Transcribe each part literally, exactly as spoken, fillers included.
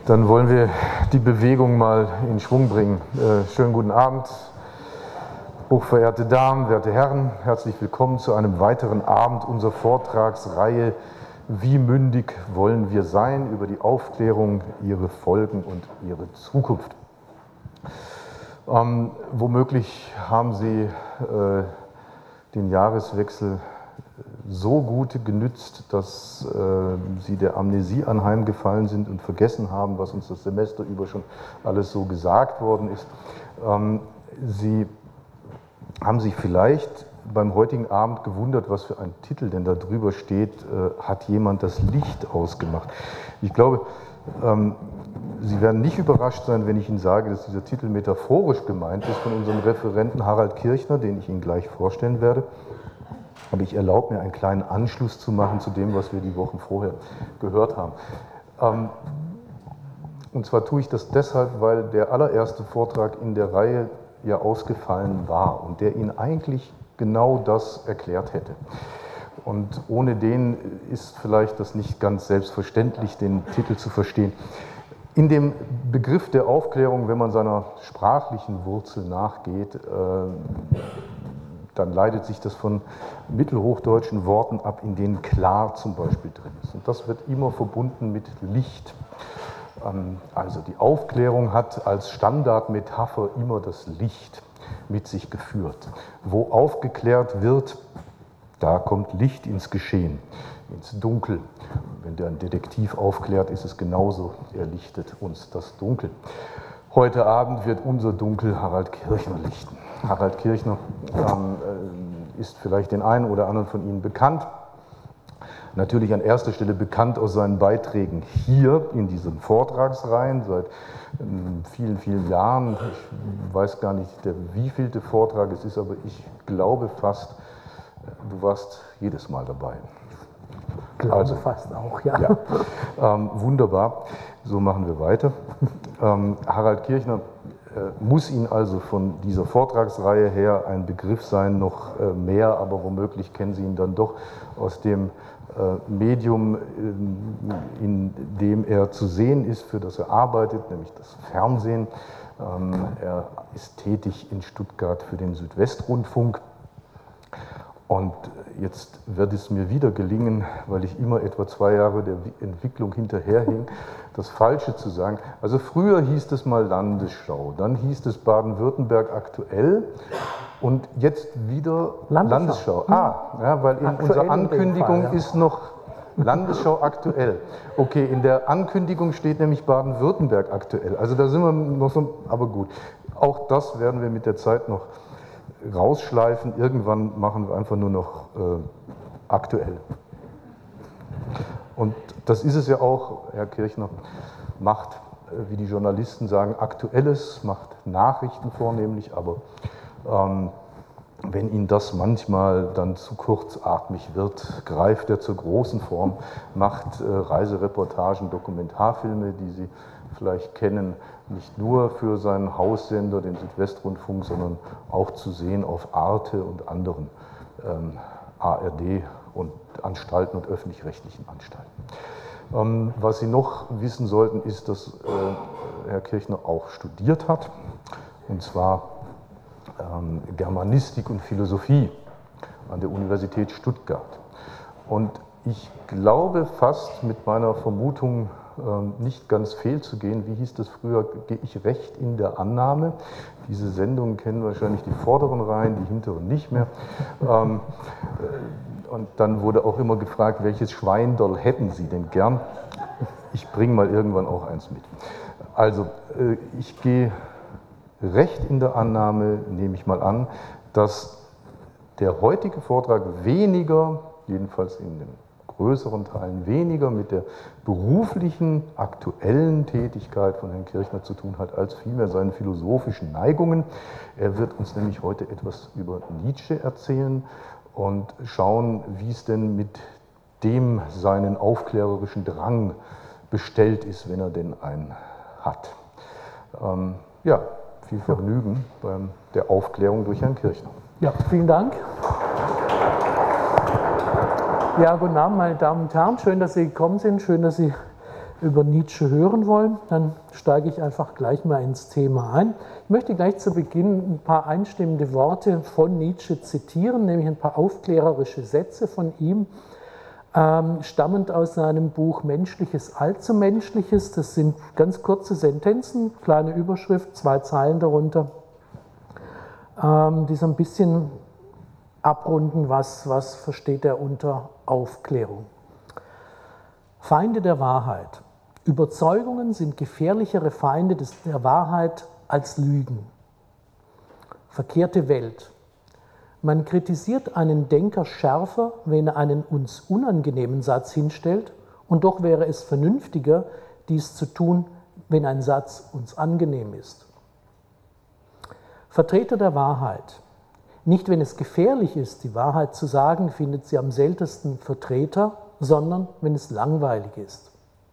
Dann wollen wir die Bewegung mal in Schwung bringen. Äh, schönen guten Abend, hochverehrte Damen, werte Herren. Herzlich willkommen zu einem weiteren Abend unserer Vortragsreihe Wie mündig wollen wir sein? Über die Aufklärung, ihre Folgen und ihre Zukunft. Ähm, womöglich haben Sie äh, den Jahreswechsel so gut genützt, dass äh, Sie der Amnesie anheimgefallen sind und vergessen haben, was uns das Semester über schon alles so gesagt worden ist. Ähm, Sie haben sich vielleicht beim heutigen Abend gewundert, was für ein Titel denn da drüber steht, äh, hat jemand das Licht ausgemacht? Ich glaube, ähm, Sie werden nicht überrascht sein, wenn ich Ihnen sage, dass dieser Titel metaphorisch gemeint ist von unserem Referenten Harald Kirchner, den ich Ihnen gleich vorstellen werde. Aber ich erlaube mir, einen kleinen Anschluss zu machen zu dem, was wir die Wochen vorher gehört haben. Ähm, und zwar tue ich das deshalb, weil der allererste Vortrag in der Reihe ja ausgefallen war und der Ihnen eigentlich genau das erklärt hätte. Und ohne den ist vielleicht das nicht ganz selbstverständlich, den Titel zu verstehen. In dem Begriff der Aufklärung, wenn man seiner sprachlichen Wurzel nachgeht, äh, dann leitet sich das von mittelhochdeutschen Worten ab, in denen klar zum Beispiel drin ist. Und das wird immer verbunden mit Licht. Also die Aufklärung hat als Standardmetapher immer das Licht mit sich geführt. Wo aufgeklärt wird, da kommt Licht ins Geschehen, ins Dunkel. Wenn der ein Detektiv aufklärt, ist es genauso, er lichtet uns das Dunkel. Heute Abend wird unser Dunkel Harald Kirchner lichten. Harald Kirchner ähm, ist vielleicht den einen oder anderen von Ihnen bekannt. Natürlich an erster Stelle bekannt aus seinen Beiträgen hier in diesen Vortragsreihen seit ähm, vielen, vielen Jahren. Ich weiß gar nicht, der wievielte Vortrag es ist, aber ich glaube fast, du warst jedes Mal dabei. Ich glaube also, fast auch, ja. ja. Ähm, wunderbar, so machen wir weiter. Ähm, Harald Kirchner äh, muss Ihnen also von dieser Vortragsreihe her ein Begriff sein, noch äh, mehr, aber womöglich kennen Sie ihn dann doch aus dem äh, Medium, in, in dem er zu sehen ist, für das er arbeitet, nämlich das Fernsehen. Ähm, er ist tätig in Stuttgart für den Südwestrundfunk. Und jetzt wird es mir wieder gelingen, weil ich immer etwa zwei Jahre der Entwicklung hinterherhing, das Falsche zu sagen. Also früher hieß es mal Landesschau, dann hieß es Baden-Württemberg aktuell und jetzt wieder Landesschau. Landesschau. Ah, ja, weil in aktuell unserer Ankündigung Fall, ja. ist noch Landesschau aktuell. Okay, in der Ankündigung steht nämlich Baden-Württemberg aktuell. Also da sind wir noch so, aber gut. Auch das werden wir mit der Zeit noch rausschleifen. Irgendwann machen wir einfach nur noch äh, aktuell. Und das ist es ja auch, Herr Kirchner, macht, äh, wie die Journalisten sagen, Aktuelles, macht Nachrichten vornehmlich, aber ähm, wenn Ihnen das manchmal dann zu kurzatmig wird, greift er zur großen Form, macht äh, Reisereportagen, Dokumentarfilme, die Sie vielleicht kennen, nicht nur für seinen Haussender, den Südwestrundfunk, sondern auch zu sehen auf Arte und anderen ähm, A R D und Anstalten und öffentlich-rechtlichen Anstalten. Ähm, was Sie noch wissen sollten, ist, dass äh, Herr Kirchner auch studiert hat, und zwar ähm, Germanistik und Philosophie an der Universität Stuttgart. Und ich glaube fast mit meiner Vermutung nicht ganz fehlzugehen. Wie hieß das früher? Gehe ich recht in der Annahme? Diese Sendungen kennen wahrscheinlich die vorderen Reihen, die hinteren nicht mehr. Und dann wurde auch immer gefragt, welches Schweindoll hätten Sie denn gern? Ich bringe mal irgendwann auch eins mit. Also, ich gehe recht in der Annahme, nehme ich mal an, dass der heutige Vortrag weniger, jedenfalls in dem größeren Teilen weniger mit der beruflichen, aktuellen Tätigkeit von Herrn Kirchner zu tun hat, als vielmehr seinen philosophischen Neigungen. Er wird uns nämlich heute etwas über Nietzsche erzählen und schauen, wie es denn mit dem seinen aufklärerischen Drang bestellt ist, wenn er denn einen hat. Ähm, ja, viel Vergnügen bei der Aufklärung durch Herrn Kirchner. Ja, vielen Dank. Ja, guten Abend, meine Damen und Herren. Schön, dass Sie gekommen sind. Schön, dass Sie über Nietzsche hören wollen, dann steige ich einfach gleich mal ins Thema ein. Ich möchte gleich zu Beginn ein paar einstimmende Worte von Nietzsche zitieren, nämlich ein paar aufklärerische Sätze von ihm, ähm, stammend aus seinem Buch Menschliches allzu Menschliches. Das sind ganz kurze Sentenzen, kleine Überschrift, zwei Zeilen darunter, ähm, die so ein bisschen abrunden, was, was versteht er unter Aufklärung. Feinde der Wahrheit. Überzeugungen sind gefährlichere Feinde des, der Wahrheit als Lügen. Verkehrte Welt. Man kritisiert einen Denker schärfer, wenn er einen uns unangenehmen Satz hinstellt, und doch wäre es vernünftiger, dies zu tun, wenn ein Satz uns angenehm ist. Vertreter der Wahrheit. Nicht, wenn es gefährlich ist, die Wahrheit zu sagen, findet sie am seltensten Vertreter, sondern wenn es langweilig ist.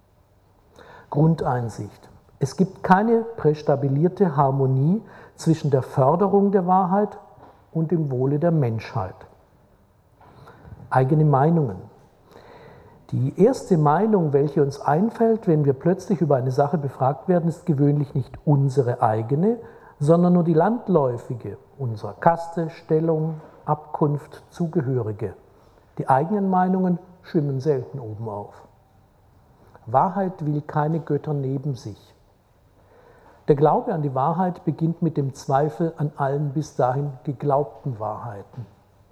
Grundeinsicht. Es gibt keine prästabilierte Harmonie zwischen der Förderung der Wahrheit und dem Wohle der Menschheit. Eigene Meinungen. Die erste Meinung, welche uns einfällt, wenn wir plötzlich über eine Sache befragt werden, ist gewöhnlich nicht unsere eigene, sondern nur die landläufige, unserer Kaste, Stellung, Abkunft, Zugehörige. Die eigenen Meinungen schwimmen selten oben auf. Wahrheit will keine Götter neben sich. Der Glaube an die Wahrheit beginnt mit dem Zweifel an allen bis dahin geglaubten Wahrheiten.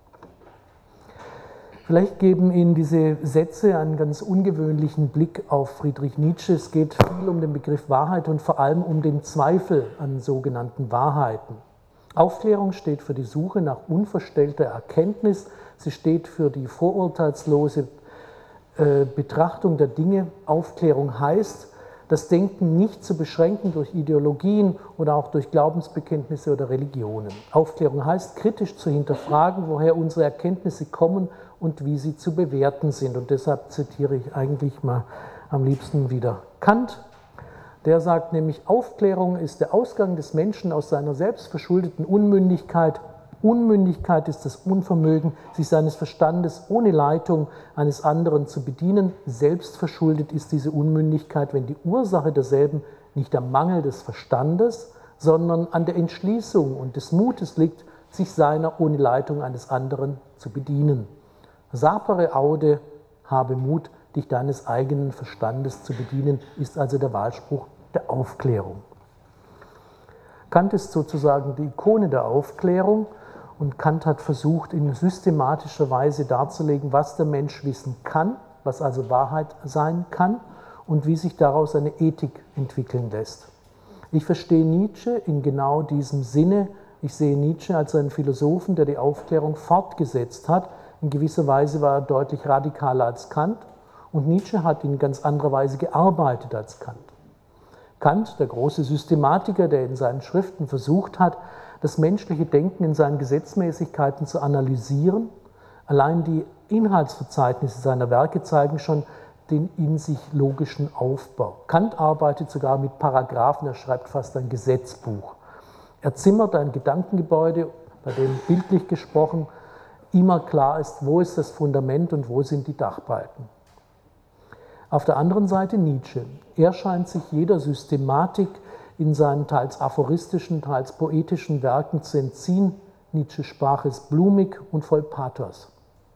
Vielleicht geben Ihnen diese Sätze einen ganz ungewöhnlichen Blick auf Friedrich Nietzsche. Es geht viel um den Begriff Wahrheit und vor allem um den Zweifel an sogenannten Wahrheiten. Aufklärung steht für die Suche nach unverstellter Erkenntnis. Sie steht für die vorurteilslose Betrachtung der Dinge. Aufklärung heißt, das Denken nicht zu beschränken durch Ideologien oder auch durch Glaubensbekenntnisse oder Religionen. Aufklärung heißt, kritisch zu hinterfragen, woher unsere Erkenntnisse kommen und wie sie zu bewerten sind. Und deshalb zitiere ich eigentlich mal am liebsten wieder Kant. Der sagt nämlich, Aufklärung ist der Ausgang des Menschen aus seiner selbstverschuldeten Unmündigkeit. Unmündigkeit ist das Unvermögen, sich seines Verstandes ohne Leitung eines anderen zu bedienen. Selbstverschuldet ist diese Unmündigkeit, wenn die Ursache derselben nicht am Mangel des Verstandes, sondern an der Entschließung und des Mutes liegt, sich seiner ohne Leitung eines anderen zu bedienen. Sapere aude, habe Mut, dich deines eigenen Verstandes zu bedienen, ist also der Wahlspruch der Aufklärung. Kant ist sozusagen die Ikone der Aufklärung. Und Kant hat versucht, in systematischer Weise darzulegen, was der Mensch wissen kann, was also Wahrheit sein kann und wie sich daraus eine Ethik entwickeln lässt. Ich verstehe Nietzsche in genau diesem Sinne. Ich sehe Nietzsche als einen Philosophen, der die Aufklärung fortgesetzt hat. In gewisser Weise war er deutlich radikaler als Kant und Nietzsche hat in ganz anderer Weise gearbeitet als Kant. Kant, der große Systematiker, der in seinen Schriften versucht hat, das menschliche Denken in seinen Gesetzmäßigkeiten zu analysieren. Allein die Inhaltsverzeichnisse seiner Werke zeigen schon den in sich logischen Aufbau. Kant arbeitet sogar mit Paragraphen, er schreibt fast ein Gesetzbuch. Er zimmert ein Gedankengebäude, bei dem bildlich gesprochen immer klar ist, wo ist das Fundament und wo sind die Dachbalken. Auf der anderen Seite Nietzsche. Er scheint sich jeder Systematik in seinen teils aphoristischen, teils poetischen Werken zu entziehen. Nietzsches Sprache ist blumig und voll Pathos.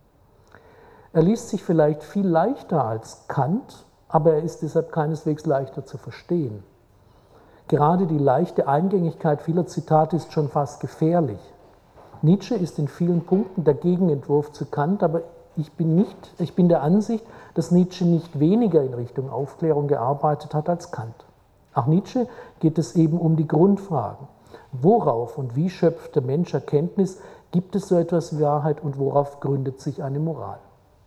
Er liest sich vielleicht viel leichter als Kant, aber er ist deshalb keineswegs leichter zu verstehen. Gerade die leichte Eingängigkeit vieler Zitate ist schon fast gefährlich. Nietzsche ist in vielen Punkten der Gegenentwurf zu Kant, aber ich bin, nicht, ich bin der Ansicht, dass Nietzsche nicht weniger in Richtung Aufklärung gearbeitet hat als Kant. Auch Nietzsche geht es eben um die Grundfragen. Worauf und wie schöpft der Mensch Erkenntnis? Gibt es so etwas wie Wahrheit und worauf gründet sich eine Moral?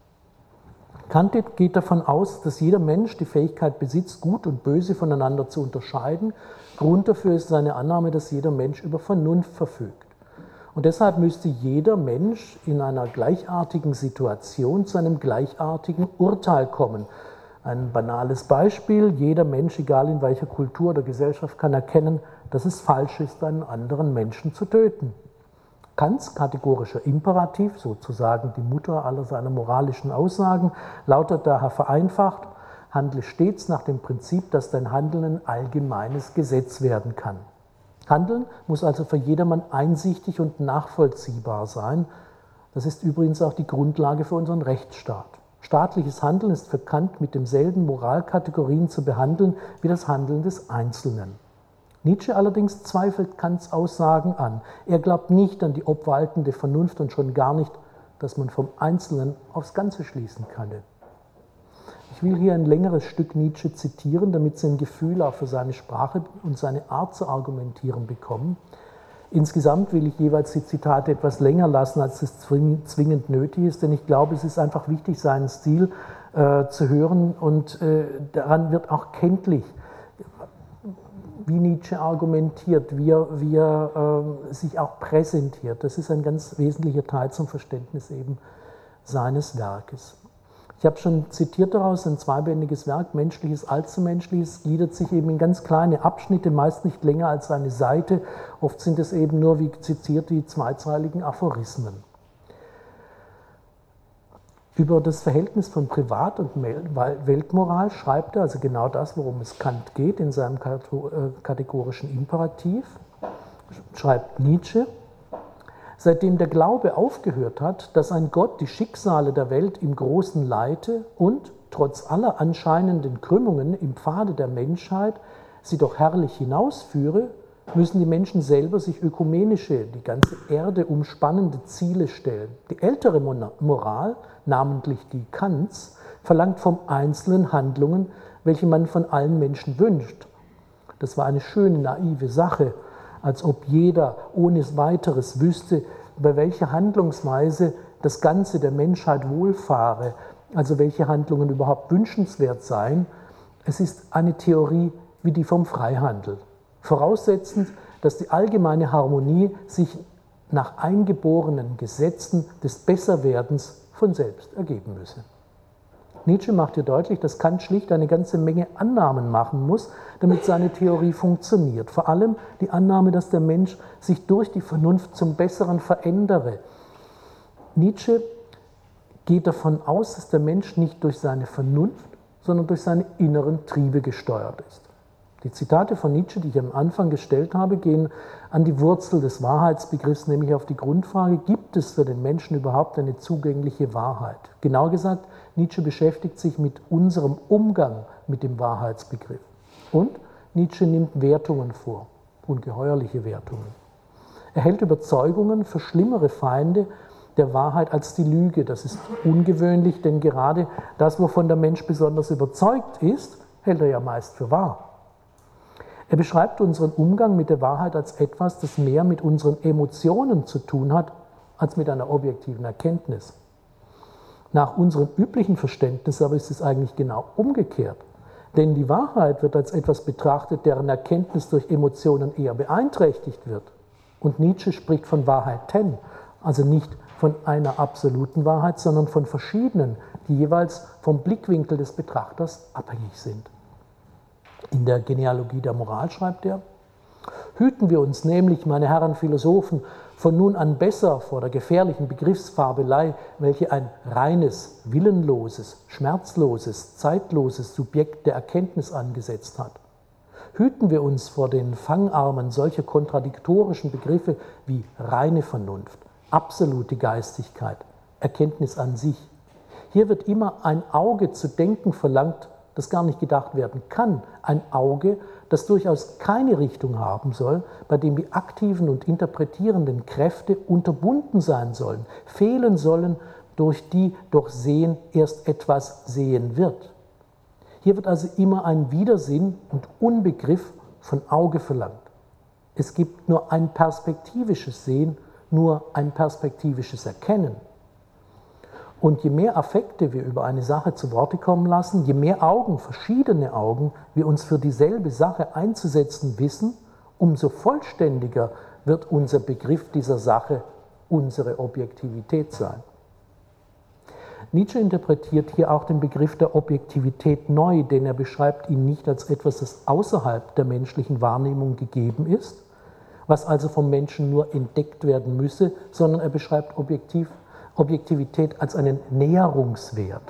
Kant geht davon aus, dass jeder Mensch die Fähigkeit besitzt, Gut und Böse voneinander zu unterscheiden. Grund dafür ist seine Annahme, dass jeder Mensch über Vernunft verfügt. Und deshalb müsste jeder Mensch in einer gleichartigen Situation zu einem gleichartigen Urteil kommen. Ein banales Beispiel, jeder Mensch, egal in welcher Kultur oder Gesellschaft, kann erkennen, dass es falsch ist, einen anderen Menschen zu töten. Kants kategorischer Imperativ, sozusagen die Mutter aller seiner moralischen Aussagen, lautet daher vereinfacht: handle stets nach dem Prinzip, dass dein Handeln ein allgemeines Gesetz werden kann. Handeln muss also für jedermann einsichtig und nachvollziehbar sein. Das ist übrigens auch die Grundlage für unseren Rechtsstaat. Staatliches Handeln ist für Kant mit demselben Moralkategorien zu behandeln wie das Handeln des Einzelnen. Nietzsche allerdings zweifelt Kants Aussagen an. Er glaubt nicht an die obwaltende Vernunft und schon gar nicht, dass man vom Einzelnen aufs Ganze schließen könne. Ich will hier ein längeres Stück Nietzsche zitieren, damit Sie ein Gefühl auch für seine Sprache und seine Art zu argumentieren bekommen. Insgesamt will ich jeweils die Zitate etwas länger lassen, als es zwingend nötig ist, denn ich glaube, es ist einfach wichtig, seinen Stil äh, zu hören und äh, daran wird auch kenntlich, wie Nietzsche argumentiert, wie er, wie er äh, sich auch präsentiert. Das ist ein ganz wesentlicher Teil zum Verständnis eben seines Werkes. Ich habe schon zitiert daraus, ein zweibändiges Werk, Menschliches, Allzumenschliches, gliedert sich eben in ganz kleine Abschnitte, meist nicht länger als eine Seite. Oft sind es eben nur, wie zitiert, die zweizeiligen Aphorismen. Über das Verhältnis von Privat- und Weltmoral schreibt er, also genau das, worum es Kant geht, in seinem kategorischen Imperativ, schreibt Nietzsche: Seitdem der Glaube aufgehört hat, dass ein Gott die Schicksale der Welt im Großen leite und, trotz aller anscheinenden Krümmungen im Pfade der Menschheit, sie doch herrlich hinausführe, müssen die Menschen selber sich ökumenische, die ganze Erde umspannende Ziele stellen. Die ältere Moral, namentlich die Kants, verlangt vom Einzelnen Handlungen, welche man von allen Menschen wünscht. Das war eine schöne, naive Sache, als ob jeder ohne weiteres wüsste, bei welcher Handlungsweise das Ganze der Menschheit wohlfahre, also welche Handlungen überhaupt wünschenswert seien. Es ist eine Theorie wie die vom Freihandel, voraussetzend, dass die allgemeine Harmonie sich nach eingeborenen Gesetzen des Besserwerdens von selbst ergeben müsse. Nietzsche macht hier deutlich, dass Kant schlicht eine ganze Menge Annahmen machen muss, damit seine Theorie funktioniert. Vor allem die Annahme, dass der Mensch sich durch die Vernunft zum Besseren verändere. Nietzsche geht davon aus, dass der Mensch nicht durch seine Vernunft, sondern durch seine inneren Triebe gesteuert ist. Die Zitate von Nietzsche, die ich am Anfang gestellt habe, gehen an die Wurzel des Wahrheitsbegriffs, nämlich auf die Grundfrage, gibt es für den Menschen überhaupt eine zugängliche Wahrheit? Genauer gesagt, Nietzsche beschäftigt sich mit unserem Umgang mit dem Wahrheitsbegriff. Und Nietzsche nimmt Wertungen vor, ungeheuerliche Wertungen. Er hält Überzeugungen für schlimmere Feinde der Wahrheit als die Lüge. Das ist ungewöhnlich, denn gerade das, wovon der Mensch besonders überzeugt ist, hält er ja meist für wahr. Er beschreibt unseren Umgang mit der Wahrheit als etwas, das mehr mit unseren Emotionen zu tun hat, als mit einer objektiven Erkenntnis. Nach unserem üblichen Verständnis aber ist es eigentlich genau umgekehrt. Denn die Wahrheit wird als etwas betrachtet, deren Erkenntnis durch Emotionen eher beeinträchtigt wird. Und Nietzsche spricht von Wahrheiten, also nicht von einer absoluten Wahrheit, sondern von verschiedenen, die jeweils vom Blickwinkel des Betrachters abhängig sind. In der Genealogie der Moral schreibt er: Hüten wir uns nämlich, meine Herren Philosophen, von nun an besser vor der gefährlichen Begriffsfabelei, welche ein reines, willenloses, schmerzloses, zeitloses Subjekt der Erkenntnis angesetzt hat. Hüten wir uns vor den Fangarmen solcher kontradiktorischen Begriffe wie reine Vernunft, absolute Geistigkeit, Erkenntnis an sich. Hier wird immer ein Auge zu denken verlangt, das gar nicht gedacht werden kann, ein Auge, das durchaus keine Richtung haben soll, bei dem die aktiven und interpretierenden Kräfte unterbunden sein sollen, fehlen sollen, durch die durch Sehen erst etwas sehen wird. Hier wird also immer ein Widersinn und Unbegriff von Auge verlangt. Es gibt nur ein perspektivisches Sehen, nur ein perspektivisches Erkennen. Und je mehr Affekte wir über eine Sache zu Worte kommen lassen, je mehr Augen, verschiedene Augen, wir uns für dieselbe Sache einzusetzen wissen, umso vollständiger wird unser Begriff dieser Sache, unsere Objektivität sein. Nietzsche interpretiert hier auch den Begriff der Objektivität neu, denn er beschreibt ihn nicht als etwas, das außerhalb der menschlichen Wahrnehmung gegeben ist, was also vom Menschen nur entdeckt werden müsse, sondern er beschreibt objektiv Objektivität als einen Näherungswert,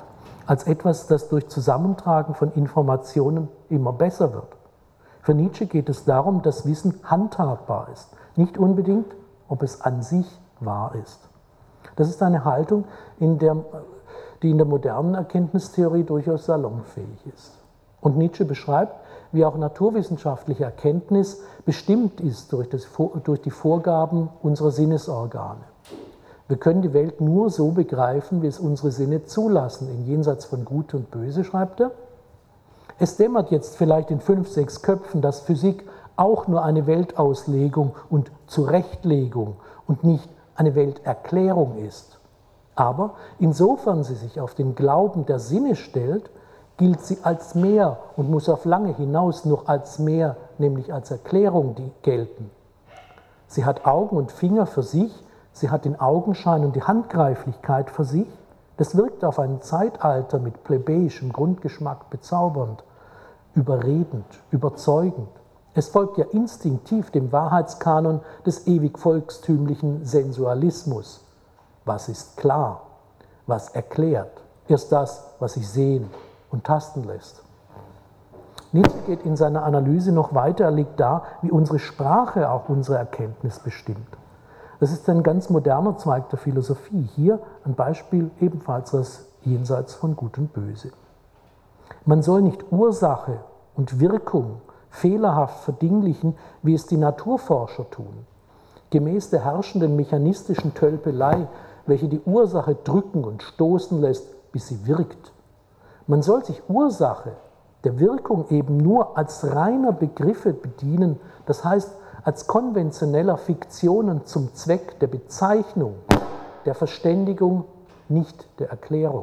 als etwas, das durch Zusammentragen von Informationen immer besser wird. Für Nietzsche geht es darum, dass Wissen handhabbar ist, nicht unbedingt, ob es an sich wahr ist. Das ist eine Haltung, in der, die in der modernen Erkenntnistheorie durchaus salonfähig ist. Und Nietzsche beschreibt, wie auch naturwissenschaftliche Erkenntnis bestimmt ist durch, das, durch die Vorgaben unserer Sinnesorgane. Wir können die Welt nur so begreifen, wie es unsere Sinne zulassen. In Jenseits von Gut und Böse schreibt er: Es dämmert jetzt vielleicht in fünf, sechs Köpfen, dass Physik auch nur eine Weltauslegung und Zurechtlegung und nicht eine Welterklärung ist. Aber insofern sie sich auf den Glauben der Sinne stellt, gilt sie als mehr und muss auf lange hinaus noch als mehr, nämlich als Erklärung, gelten. Sie hat Augen und Finger für sich, sie hat den Augenschein und die Handgreiflichkeit für sich. Das wirkt auf ein Zeitalter mit plebejischem Grundgeschmack bezaubernd, überredend, überzeugend. Es folgt ja instinktiv dem Wahrheitskanon des ewig volkstümlichen Sensualismus. Was ist klar? Was erklärt? Erst das, was sich sehen und tasten lässt. Nietzsche geht in seiner Analyse noch weiter, er legt dar, wie unsere Sprache auch unsere Erkenntnis bestimmt. Das ist ein ganz moderner Zweig der Philosophie. Hier ein Beispiel ebenfalls aus Jenseits von Gut und Böse. Man soll nicht Ursache und Wirkung fehlerhaft verdinglichen, wie es die Naturforscher tun. Gemäß der herrschenden mechanistischen Tölpelei, welche die Ursache drücken und stoßen lässt, bis sie wirkt. Man soll sich Ursache der Wirkung eben nur als reiner Begriffe bedienen, das heißt als konventioneller Fiktionen zum Zweck der Bezeichnung, der Verständigung, nicht der Erklärung.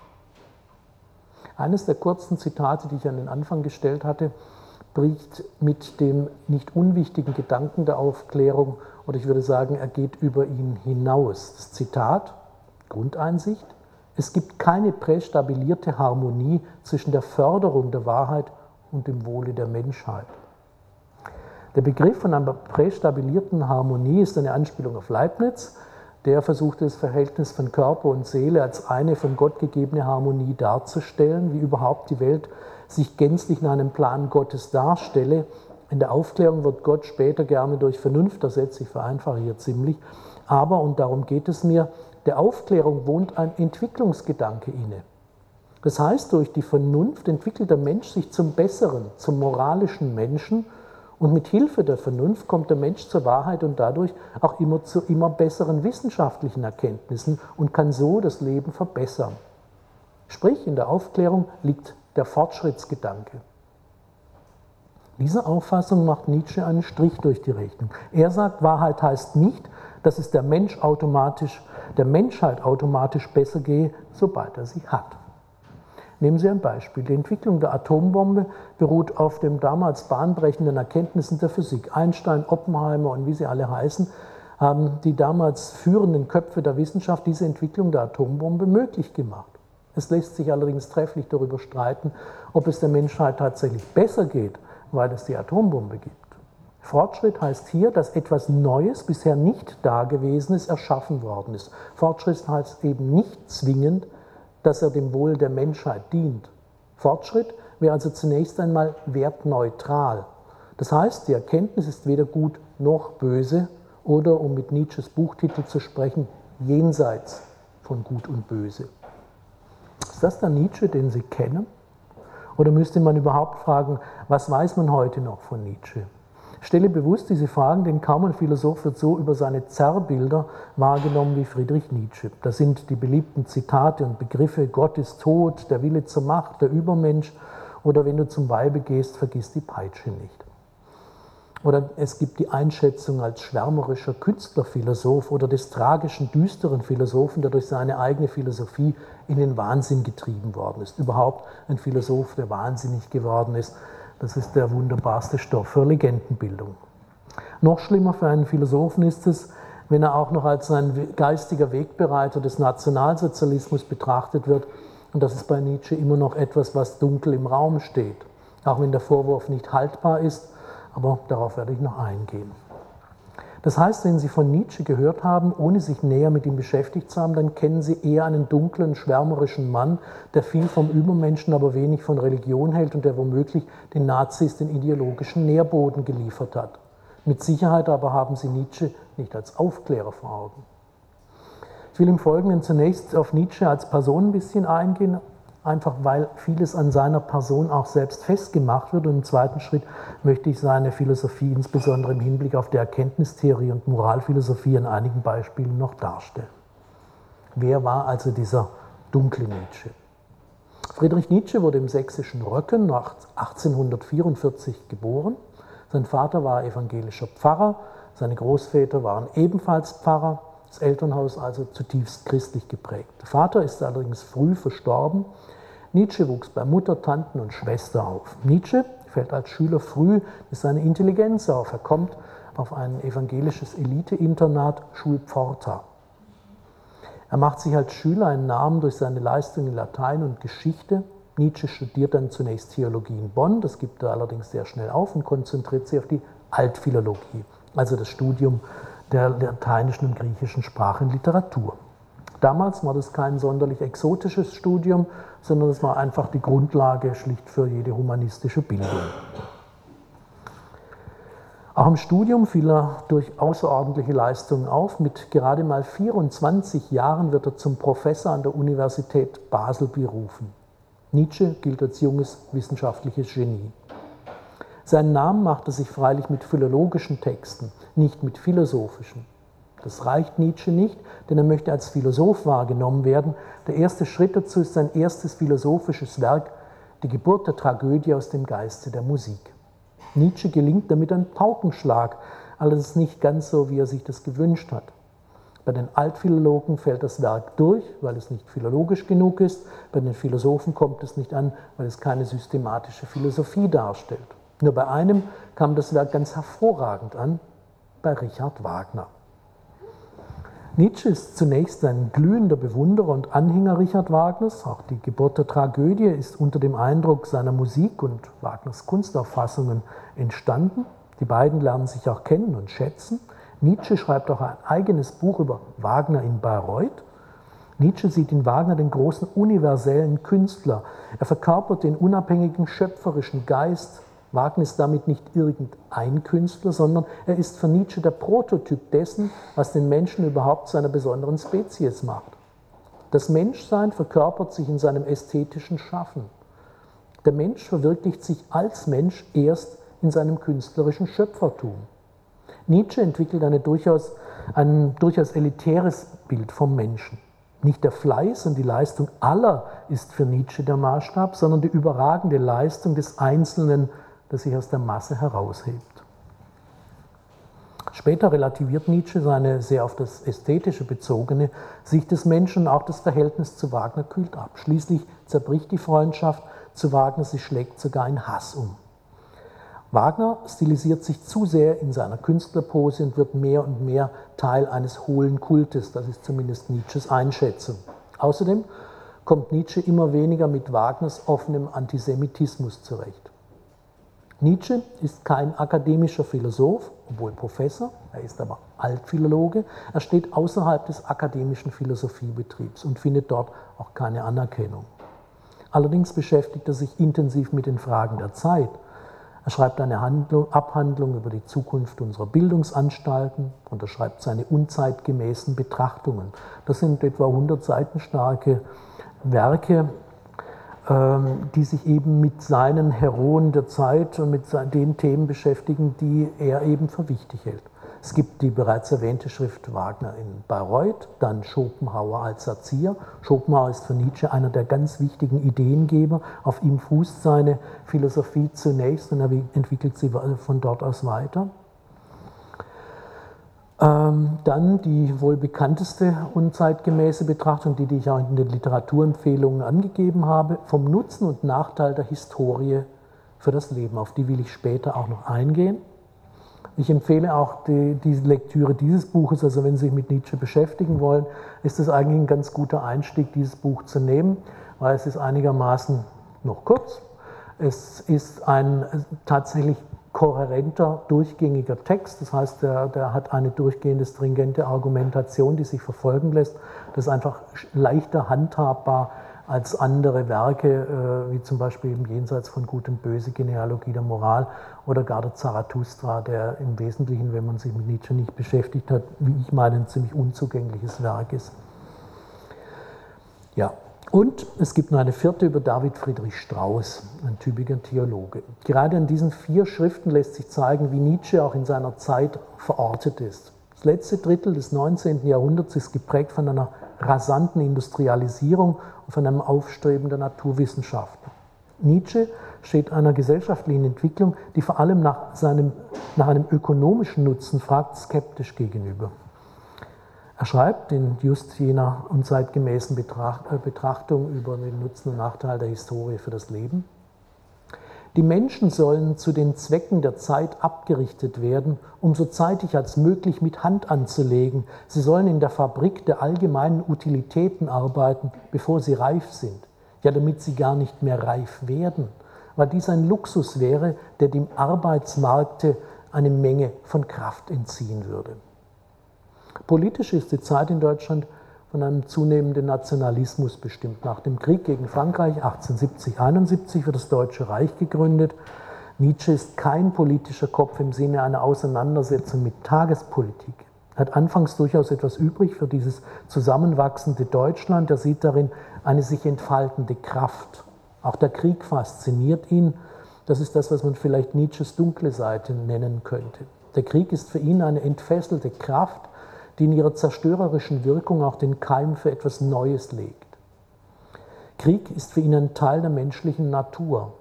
Eines der kurzen Zitate, die ich an den Anfang gestellt hatte, bricht mit dem nicht unwichtigen Gedanken der Aufklärung, oder ich würde sagen, er geht über ihn hinaus. Das Zitat, Grundeinsicht: Es gibt keine prästabilierte Harmonie zwischen der Förderung der Wahrheit und dem Wohle der Menschheit. Der Begriff von einer prästabilierten Harmonie ist eine Anspielung auf Leibniz, der versuchte, das Verhältnis von Körper und Seele als eine von Gott gegebene Harmonie darzustellen, wie überhaupt die Welt sich gänzlich nach einem Plan Gottes darstelle. In der Aufklärung wird Gott später gerne durch Vernunft ersetzt, ich vereinfache hier ziemlich, aber, und darum geht es mir, der Aufklärung wohnt ein Entwicklungsgedanke inne. Das heißt, durch die Vernunft entwickelt der Mensch sich zum besseren, zum moralischen Menschen, und mit Hilfe der Vernunft kommt der Mensch zur Wahrheit und dadurch auch immer zu immer besseren wissenschaftlichen Erkenntnissen und kann so das Leben verbessern. Sprich, in der Aufklärung liegt der Fortschrittsgedanke. Diese Auffassung macht Nietzsche einen Strich durch die Rechnung. Er sagt, Wahrheit heißt nicht, dass es der Mensch automatisch, der Menschheit automatisch besser gehe, sobald er sie hat. Nehmen Sie ein Beispiel. Die Entwicklung der Atombombe beruht auf den damals bahnbrechenden Erkenntnissen der Physik. Einstein, Oppenheimer und wie sie alle heißen, haben die damals führenden Köpfe der Wissenschaft diese Entwicklung der Atombombe möglich gemacht. Es lässt sich allerdings trefflich darüber streiten, ob es der Menschheit tatsächlich besser geht, weil es die Atombombe gibt. Fortschritt heißt hier, dass etwas Neues, bisher nicht Dagewesenes erschaffen worden ist. Fortschritt heißt eben nicht zwingend, dass er dem Wohl der Menschheit dient. Fortschritt wäre also zunächst einmal wertneutral. Das heißt, die Erkenntnis ist weder gut noch böse oder, um mit Nietzsches Buchtitel zu sprechen, jenseits von Gut und Böse. Ist das der Nietzsche, den Sie kennen? Oder müsste man überhaupt fragen, was weiß man heute noch von Nietzsche? Ich stelle bewusst diese Fragen, denn kaum ein Philosoph wird so über seine Zerrbilder wahrgenommen wie Friedrich Nietzsche. Das sind die beliebten Zitate und Begriffe: Gott ist tot, der Wille zur Macht, der Übermensch, oder wenn du zum Weibe gehst, vergiss die Peitsche nicht. Oder es gibt die Einschätzung als schwärmerischer Künstlerphilosoph oder des tragischen, düsteren Philosophen, der durch seine eigene Philosophie in den Wahnsinn getrieben worden ist. Überhaupt ein Philosoph, der wahnsinnig geworden ist. Das ist der wunderbarste Stoff für Legendenbildung. Noch schlimmer für einen Philosophen ist es, wenn er auch noch als ein geistiger Wegbereiter des Nationalsozialismus betrachtet wird. Und das ist bei Nietzsche immer noch etwas, was dunkel im Raum steht. Auch wenn der Vorwurf nicht haltbar ist, aber darauf werde ich noch eingehen. Das heißt, wenn Sie von Nietzsche gehört haben, ohne sich näher mit ihm beschäftigt zu haben, dann kennen Sie eher einen dunklen, schwärmerischen Mann, der viel vom Übermenschen, aber wenig von Religion hält und der womöglich den Nazis den ideologischen Nährboden geliefert hat. Mit Sicherheit aber haben Sie Nietzsche nicht als Aufklärer vor Augen. Ich will im Folgenden zunächst auf Nietzsche als Person ein bisschen eingehen, einfach weil vieles an seiner Person auch selbst festgemacht wird. Und im zweiten Schritt möchte ich seine Philosophie, insbesondere im Hinblick auf die Erkenntnistheorie und Moralphilosophie, an einigen Beispielen noch darstellen. Wer war also dieser dunkle Nietzsche? Friedrich Nietzsche wurde im sächsischen Röcken achtzehnhundertvierundvierzig geboren. Sein Vater war evangelischer Pfarrer, seine Großväter waren ebenfalls Pfarrer, das Elternhaus also zutiefst christlich geprägt. Der Vater ist allerdings früh verstorben. Nietzsche wuchs bei Mutter, Tanten und Schwester auf. Nietzsche fällt als Schüler früh durch seine Intelligenz auf. Er kommt auf ein evangelisches Elite-Internat Schulpforta. Er macht sich als Schüler einen Namen durch seine Leistungen in Latein und Geschichte. Nietzsche studiert dann zunächst Theologie in Bonn, das gibt er allerdings sehr schnell auf und konzentriert sich auf die Altphilologie, also das Studium der lateinischen und griechischen Sprache und Literatur. Damals war das kein sonderlich exotisches Studium, sondern es war einfach die Grundlage schlicht für jede humanistische Bildung. Auch im Studium fiel er durch außerordentliche Leistungen auf. Mit gerade mal vierundzwanzig Jahren wird er zum Professor an der Universität Basel berufen. Nietzsche gilt als junges wissenschaftliches Genie. Seinen Namen macht er sich freilich mit philologischen Texten, nicht mit philosophischen. Das reicht Nietzsche nicht, denn er möchte als Philosoph wahrgenommen werden. Der erste Schritt dazu ist sein erstes philosophisches Werk, die Geburt der Tragödie aus dem Geiste der Musik. Nietzsche gelingt damit ein Paukenschlag, allerdings nicht ganz so, wie er sich das gewünscht hat. Bei den Altphilologen fällt das Werk durch, weil es nicht philologisch genug ist. Bei den Philosophen kommt es nicht an, weil es keine systematische Philosophie darstellt. Nur bei einem kam das Werk ganz hervorragend an, bei Richard Wagner. Nietzsche ist zunächst ein glühender Bewunderer und Anhänger Richard Wagners. Auch die Geburt der Tragödie ist unter dem Eindruck seiner Musik und Wagners Kunstauffassungen entstanden. Die beiden lernen sich auch kennen und schätzen. Nietzsche schreibt auch ein eigenes Buch über Wagner in Bayreuth. Nietzsche sieht in Wagner den großen universellen Künstler. Er verkörpert den unabhängigen schöpferischen Geist. Wagner ist damit nicht irgendein Künstler, sondern er ist für Nietzsche der Prototyp dessen, was den Menschen überhaupt zu einer besonderen Spezies macht. Das Menschsein verkörpert sich in seinem ästhetischen Schaffen. Der Mensch verwirklicht sich als Mensch erst in seinem künstlerischen Schöpfertum. Nietzsche entwickelt eine durchaus, ein durchaus elitäres Bild vom Menschen. Nicht der Fleiß und die Leistung aller ist für Nietzsche der Maßstab, sondern die überragende Leistung des Einzelnen, das sich aus der Masse heraushebt. Später relativiert Nietzsche seine sehr auf das Ästhetische bezogene Sicht des Menschen und auch das Verhältnis zu Wagner kühlt ab. Schließlich zerbricht die Freundschaft zu Wagner, sie schlägt sogar in Hass um. Wagner stilisiert sich zu sehr in seiner Künstlerpose und wird mehr und mehr Teil eines hohlen Kultes, das ist zumindest Nietzsches Einschätzung. Außerdem kommt Nietzsche immer weniger mit Wagners offenem Antisemitismus zurecht. Nietzsche ist kein akademischer Philosoph, obwohl Professor, er ist aber Altphilologe. Er steht außerhalb des akademischen Philosophiebetriebs und findet dort auch keine Anerkennung. Allerdings beschäftigt er sich intensiv mit den Fragen der Zeit. Er schreibt eine Handlung, Abhandlung über die Zukunft unserer Bildungsanstalten und er schreibt seine unzeitgemäßen Betrachtungen. Das sind etwa hundert Seiten starke Werke, die sich eben mit seinen Heroen der Zeit und mit den Themen beschäftigen, die er eben für wichtig hält. Es gibt die bereits erwähnte Schrift Wagner in Bayreuth, dann Schopenhauer als Erzieher. Schopenhauer ist für Nietzsche einer der ganz wichtigen Ideengeber. Auf ihm fußt seine Philosophie zunächst und er entwickelt sie von dort aus weiter. Dann die wohl bekannteste unzeitgemäße Betrachtung, die ich auch in den Literaturempfehlungen angegeben habe, vom Nutzen und Nachteil der Historie für das Leben. Auf die will ich später auch noch eingehen. Ich empfehle auch die, die Lektüre dieses Buches, also wenn Sie sich mit Nietzsche beschäftigen wollen, ist es eigentlich ein ganz guter Einstieg, dieses Buch zu nehmen, weil es ist einigermaßen noch kurz. Es ist ein tatsächlich kohärenter, durchgängiger Text. Das heißt, der, der hat eine durchgehende, stringente Argumentation, die sich verfolgen lässt. Das ist einfach leichter handhabbar als andere Werke, äh, wie zum Beispiel im Jenseits von Gut und Böse, Genealogie der Moral oder gar der Zarathustra, der im Wesentlichen, wenn man sich mit Nietzsche nicht beschäftigt hat, wie ich meine, ein ziemlich unzugängliches Werk ist. Ja. Und es gibt noch eine vierte über David Friedrich Strauß, ein Tübinger Theologe. Gerade an diesen vier Schriften lässt sich zeigen, wie Nietzsche auch in seiner Zeit verortet ist. Das letzte Drittel des neunzehnten Jahrhunderts ist geprägt von einer rasanten Industrialisierung und von einem Aufstreben der Naturwissenschaften. Nietzsche steht einer gesellschaftlichen Entwicklung, die vor allem nach, seinem, nach einem ökonomischen Nutzen fragt, skeptisch gegenüber. Er schreibt in just jener unzeitgemäßen Betrachtung über den Nutzen und Nachteil der Historie für das Leben: Die Menschen sollen zu den Zwecken der Zeit abgerichtet werden, um so zeitig als möglich mit Hand anzulegen. Sie sollen in der Fabrik der allgemeinen Utilitäten arbeiten, bevor sie reif sind. Ja, damit sie gar nicht mehr reif werden, weil dies ein Luxus wäre, der dem Arbeitsmarkte eine Menge von Kraft entziehen würde. Politisch ist die Zeit in Deutschland von einem zunehmenden Nationalismus bestimmt. Nach dem Krieg gegen Frankreich achtzehnhundertsiebzig einundsiebzig wird das Deutsche Reich gegründet. Nietzsche ist kein politischer Kopf im Sinne einer Auseinandersetzung mit Tagespolitik. Er hat anfangs durchaus etwas übrig für dieses zusammenwachsende Deutschland. Er sieht darin eine sich entfaltende Kraft. Auch der Krieg fasziniert ihn. Das ist das, was man vielleicht Nietzsches dunkle Seite nennen könnte. Der Krieg ist für ihn eine entfesselte Kraft, die in ihrer zerstörerischen Wirkung auch den Keim für etwas Neues legt. Krieg ist für ihn ein Teil der menschlichen Natur.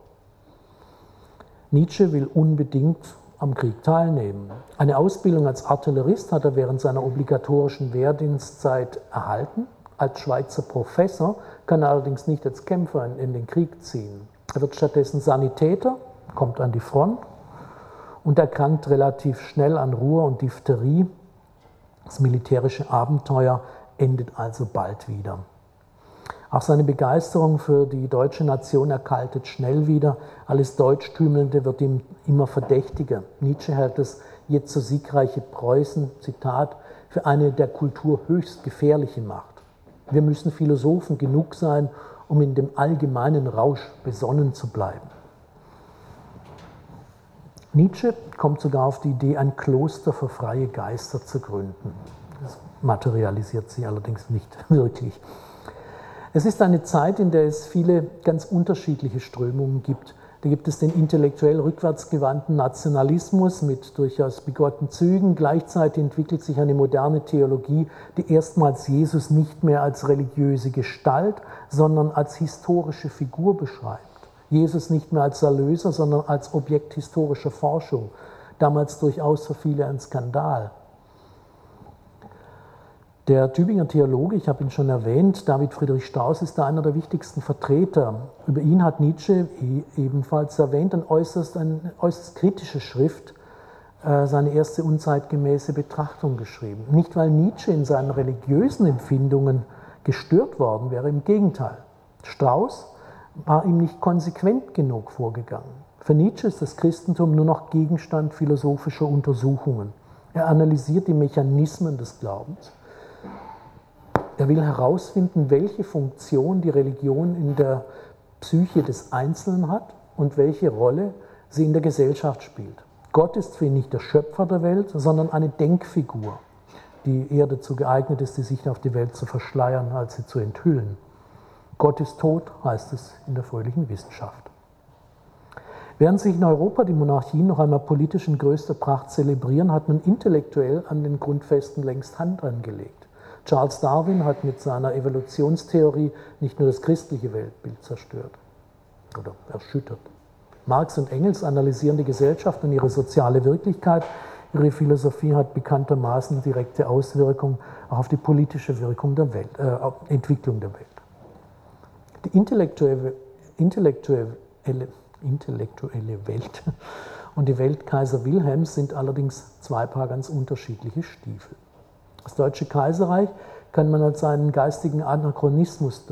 Nietzsche will unbedingt am Krieg teilnehmen. Eine Ausbildung als Artillerist hat er während seiner obligatorischen Wehrdienstzeit erhalten. Als Schweizer Professor kann er allerdings nicht als Kämpfer in, in den Krieg ziehen. Er wird stattdessen Sanitäter, kommt an die Front und erkrankt relativ schnell an Ruhr und Diphtherie. Das militärische Abenteuer endet also bald wieder. Auch seine Begeisterung für die deutsche Nation erkaltet schnell wieder. Alles Deutschtümelnde wird ihm immer verdächtiger. Nietzsche hält das jetzt so siegreiche Preußen, Zitat, für eine der Kultur höchst gefährliche Macht. Wir müssen Philosophen genug sein, um in dem allgemeinen Rausch besonnen zu bleiben. Nietzsche kommt sogar auf die Idee, ein Kloster für freie Geister zu gründen. Das materialisiert sich allerdings nicht wirklich. Es ist eine Zeit, in der es viele ganz unterschiedliche Strömungen gibt. Da gibt es den intellektuell rückwärtsgewandten Nationalismus mit durchaus bigotten Zügen. Gleichzeitig entwickelt sich eine moderne Theologie, die erstmals Jesus nicht mehr als religiöse Gestalt, sondern als historische Figur beschreibt. Jesus nicht mehr als Erlöser, sondern als Objekt historischer Forschung. Damals durchaus für viele ein Skandal. Der Tübinger Theologe, ich habe ihn schon erwähnt, David Friedrich Strauß, ist da einer der wichtigsten Vertreter. Über ihn hat Nietzsche ebenfalls erwähnt, eine äußerst, eine äußerst kritische Schrift, seine erste unzeitgemäße Betrachtung geschrieben. Nicht, weil Nietzsche in seinen religiösen Empfindungen gestört worden wäre, im Gegenteil. Strauß war ihm nicht konsequent genug vorgegangen. Für Nietzsche ist das Christentum nur noch Gegenstand philosophischer Untersuchungen. Er analysiert die Mechanismen des Glaubens. Er will herausfinden, welche Funktion die Religion in der Psyche des Einzelnen hat und welche Rolle sie in der Gesellschaft spielt. Gott ist für ihn nicht der Schöpfer der Welt, sondern eine Denkfigur, die eher dazu geeignet ist, die Sicht auf die Welt zu verschleiern, als sie zu enthüllen. Gott ist tot, heißt es in der fröhlichen Wissenschaft. Während sich in Europa die Monarchien noch einmal politisch in größter Pracht zelebrieren, hat man intellektuell an den Grundfesten längst Hand angelegt. Charles Darwin hat mit seiner Evolutionstheorie nicht nur das christliche Weltbild zerstört oder erschüttert. Marx und Engels analysieren die Gesellschaft und ihre soziale Wirklichkeit. Ihre Philosophie hat bekanntermaßen direkte Auswirkungen auch auf die politische Wirkung der Welt, äh, Entwicklung der Welt. Die intellektuelle, intellektuelle, intellektuelle Welt und die Welt Kaiser Wilhelms sind allerdings zwei Paar ganz unterschiedliche Stiefel. Das Deutsche Kaiserreich kann man als einen geistigen Anachronismus deuten.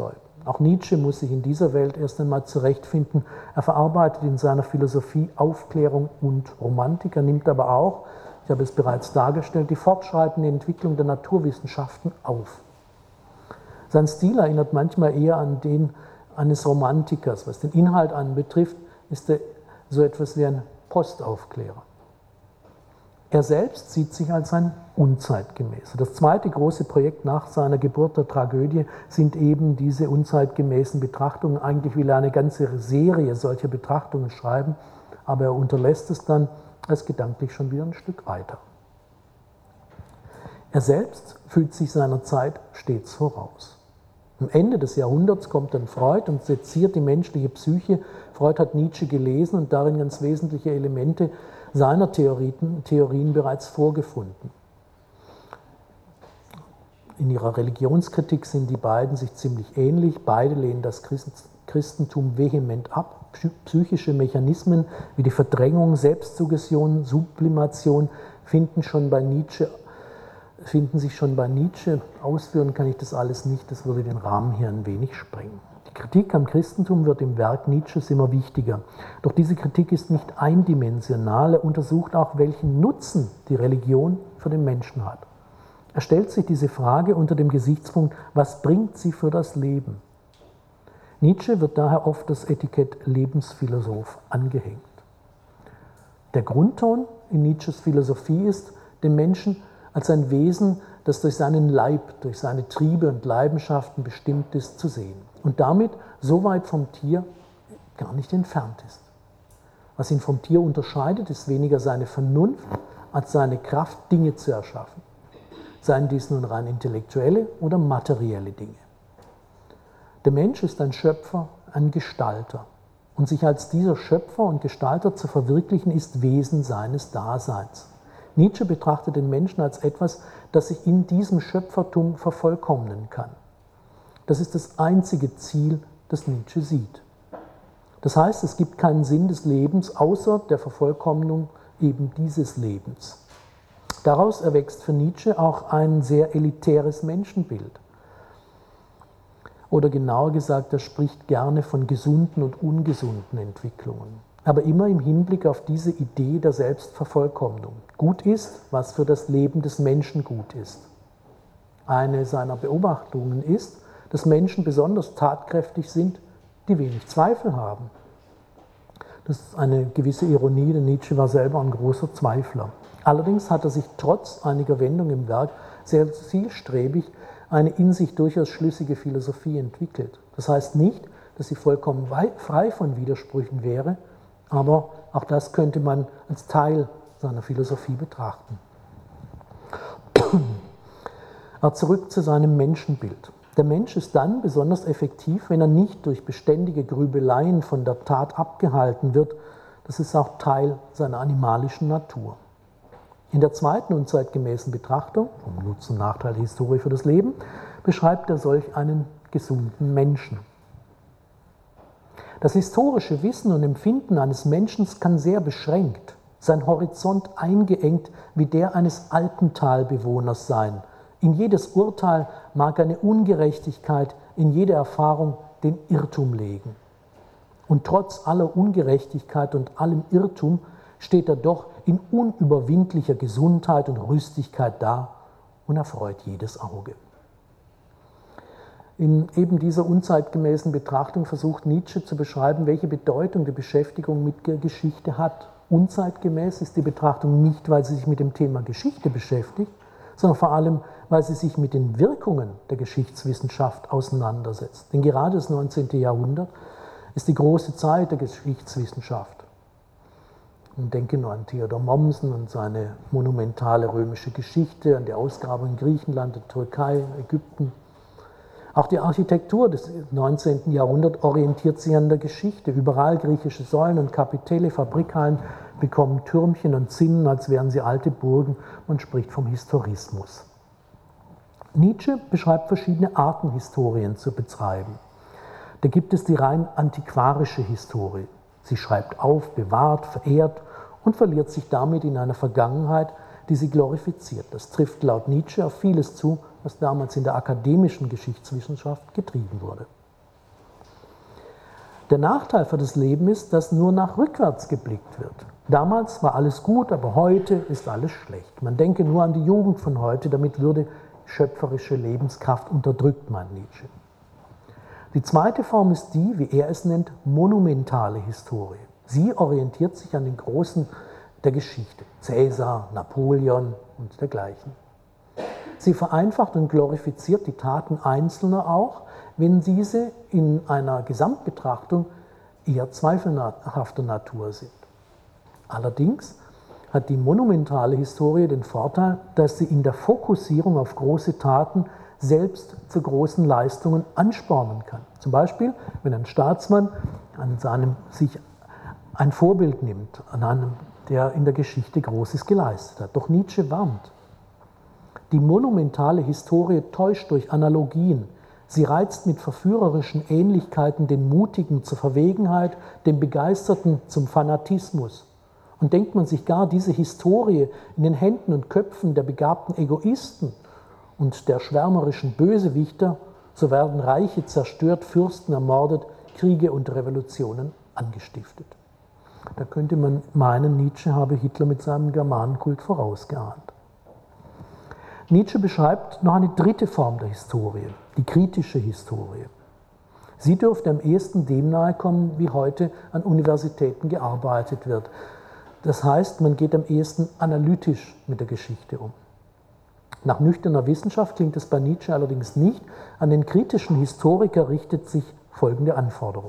Auch Nietzsche muss sich in dieser Welt erst einmal zurechtfinden. Er verarbeitet in seiner Philosophie Aufklärung und Romantik. Er nimmt aber auch, ich habe es bereits dargestellt, die fortschreitende Entwicklung der Naturwissenschaften auf. Sein Stil erinnert manchmal eher an den eines Romantikers. Was den Inhalt anbetrifft, ist er so etwas wie ein Postaufklärer. Er selbst sieht sich als ein Unzeitgemäßer. Das zweite große Projekt nach seiner Geburt der Tragödie sind eben diese unzeitgemäßen Betrachtungen. Eigentlich will er eine ganze Serie solcher Betrachtungen schreiben, aber er unterlässt es dann, als gedanklich schon wieder ein Stück weiter. Er selbst fühlt sich seiner Zeit stets voraus. Am Ende des Jahrhunderts kommt dann Freud und seziert die menschliche Psyche. Freud hat Nietzsche gelesen und darin ganz wesentliche Elemente seiner Theorien, Theorien bereits vorgefunden. In ihrer Religionskritik sind die beiden sich ziemlich ähnlich. Beide lehnen das Christentum vehement ab. Psychische Mechanismen wie die Verdrängung, Selbstsuggestion, Sublimation finden, schon bei Nietzsche, finden sich schon bei Nietzsche. Ausführen kann ich das alles nicht, das würde den Rahmen hier ein wenig sprengen. Die Kritik am Christentum wird im Werk Nietzsches immer wichtiger. Doch diese Kritik ist nicht eindimensional. Er untersucht auch, welchen Nutzen die Religion für den Menschen hat. Er stellt sich diese Frage unter dem Gesichtspunkt, was bringt sie für das Leben? Nietzsche wird daher oft das Etikett Lebensphilosoph angehängt. Der Grundton in Nietzsches Philosophie ist, den Menschen als ein Wesen, das durch seinen Leib, durch seine Triebe und Leidenschaften bestimmt ist, zu sehen und damit so weit vom Tier gar nicht entfernt ist. Was ihn vom Tier unterscheidet, ist weniger seine Vernunft als seine Kraft, Dinge zu erschaffen. Seien dies nun rein intellektuelle oder materielle Dinge. Der Mensch ist ein Schöpfer, ein Gestalter. Und sich als dieser Schöpfer und Gestalter zu verwirklichen, ist Wesen seines Daseins. Nietzsche betrachtet den Menschen als etwas, das sich in diesem Schöpfertum vervollkommnen kann. Das ist das einzige Ziel, das Nietzsche sieht. Das heißt, es gibt keinen Sinn des Lebens außer der Vervollkommnung eben dieses Lebens. Daraus erwächst für Nietzsche auch ein sehr elitäres Menschenbild. Oder genauer gesagt, er spricht gerne von gesunden und ungesunden Entwicklungen. Aber immer im Hinblick auf diese Idee der Selbstvervollkommnung. Gut ist, was für das Leben des Menschen gut ist. Eine seiner Beobachtungen ist, dass Menschen besonders tatkräftig sind, die wenig Zweifel haben. Das ist eine gewisse Ironie, denn Nietzsche war selber ein großer Zweifler. Allerdings hat er sich trotz einiger Wendungen im Werk sehr zielstrebig eine in sich durchaus schlüssige Philosophie entwickelt. Das heißt nicht, dass sie vollkommen frei von Widersprüchen wäre, aber auch das könnte man als Teil seiner Philosophie betrachten. Aber zurück zu seinem Menschenbild. Der Mensch ist dann besonders effektiv, wenn er nicht durch beständige Grübeleien von der Tat abgehalten wird. Das ist auch Teil seiner animalischen Natur. In der zweiten unzeitgemäßen Betrachtung, vom Nutzen und Nachteil der Historie für das Leben, beschreibt er solch einen gesunden Menschen. Das historische Wissen und Empfinden eines Menschen kann sehr beschränkt, sein Horizont eingeengt wie der eines Alpentalbewohners sein. In jedes Urteil mag eine Ungerechtigkeit, in jede Erfahrung den Irrtum legen. Und trotz aller Ungerechtigkeit und allem Irrtum steht er doch in unüberwindlicher Gesundheit und Rüstigkeit da und erfreut jedes Auge. In eben dieser unzeitgemäßen Betrachtung versucht Nietzsche zu beschreiben, welche Bedeutung die Beschäftigung mit der Geschichte hat. Unzeitgemäß ist die Betrachtung nicht, weil sie sich mit dem Thema Geschichte beschäftigt, sondern vor allem, weil sie sich mit den Wirkungen der Geschichtswissenschaft auseinandersetzt. Denn gerade das neunzehnte Jahrhundert ist die große Zeit der Geschichtswissenschaft. Und denke nur an Theodor Mommsen und seine monumentale römische Geschichte, an die Ausgrabung in Griechenland, der Türkei, Ägypten. Auch die Architektur des neunzehnten Jahrhunderts orientiert sich an der Geschichte. Überall griechische Säulen und Kapitelle, Fabrikhallen bekommen Türmchen und Zinnen, als wären sie alte Burgen. Man spricht vom Historismus. Nietzsche beschreibt verschiedene Arten, Historien zu betreiben. Da gibt es die rein antiquarische Historie. Sie schreibt auf, bewahrt, verehrt und verliert sich damit in einer Vergangenheit, die sie glorifiziert. Das trifft laut Nietzsche auf vieles zu, was damals in der akademischen Geschichtswissenschaft getrieben wurde. Der Nachteil für das Leben ist, dass nur nach rückwärts geblickt wird. Damals war alles gut, aber heute ist alles schlecht. Man denke nur an die Jugend von heute, damit würde schöpferische Lebenskraft unterdrückt, meint Nietzsche. Die zweite Form ist die, wie er es nennt, monumentale Historie. Sie orientiert sich an den Großen der Geschichte, Cäsar, Napoleon und dergleichen. Sie vereinfacht und glorifiziert die Taten Einzelner auch, wenn diese in einer Gesamtbetrachtung eher zweifelhafter Natur sind. Allerdings hat die monumentale Historie den Vorteil, dass sie in der Fokussierung auf große Taten selbst zu großen Leistungen anspornen kann. Zum Beispiel, wenn ein Staatsmann an seinem, sich ein Vorbild nimmt, an einem, der in der Geschichte Großes geleistet hat. Doch Nietzsche warnt. Die monumentale Historie täuscht durch Analogien. Sie reizt mit verführerischen Ähnlichkeiten den Mutigen zur Verwegenheit, den Begeisterten zum Fanatismus. Und denkt man sich gar diese Historie in den Händen und Köpfen der begabten Egoisten und der schwärmerischen Bösewichter, so werden Reiche zerstört, Fürsten ermordet, Kriege und Revolutionen angestiftet. Da könnte man meinen, Nietzsche habe Hitler mit seinem Germanenkult vorausgeahnt. Nietzsche beschreibt noch eine dritte Form der Historie, die kritische Historie. Sie dürfte am ehesten dem nahe kommen, wie heute an Universitäten gearbeitet wird. Das heißt, man geht am ehesten analytisch mit der Geschichte um. Nach nüchterner Wissenschaft klingt es bei Nietzsche allerdings nicht. An den kritischen Historiker richtet sich folgende Anforderung.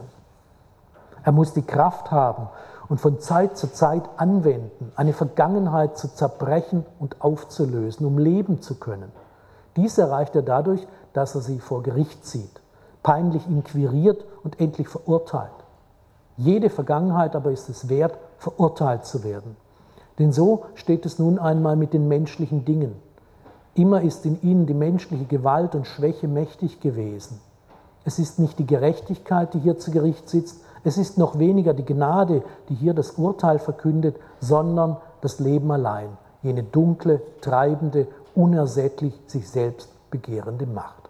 Er muss die Kraft haben und von Zeit zu Zeit anwenden, eine Vergangenheit zu zerbrechen und aufzulösen, um leben zu können. Dies erreicht er dadurch, dass er sie vor Gericht zieht, peinlich inquiriert und endlich verurteilt. Jede Vergangenheit aber ist es wert, verurteilt zu werden. Denn so steht es nun einmal mit den menschlichen Dingen. Immer ist in ihnen die menschliche Gewalt und Schwäche mächtig gewesen. Es ist nicht die Gerechtigkeit, die hier zu Gericht sitzt, es ist noch weniger die Gnade, die hier das Urteil verkündet, sondern das Leben allein, jene dunkle, treibende, unersättlich sich selbst begehrende Macht.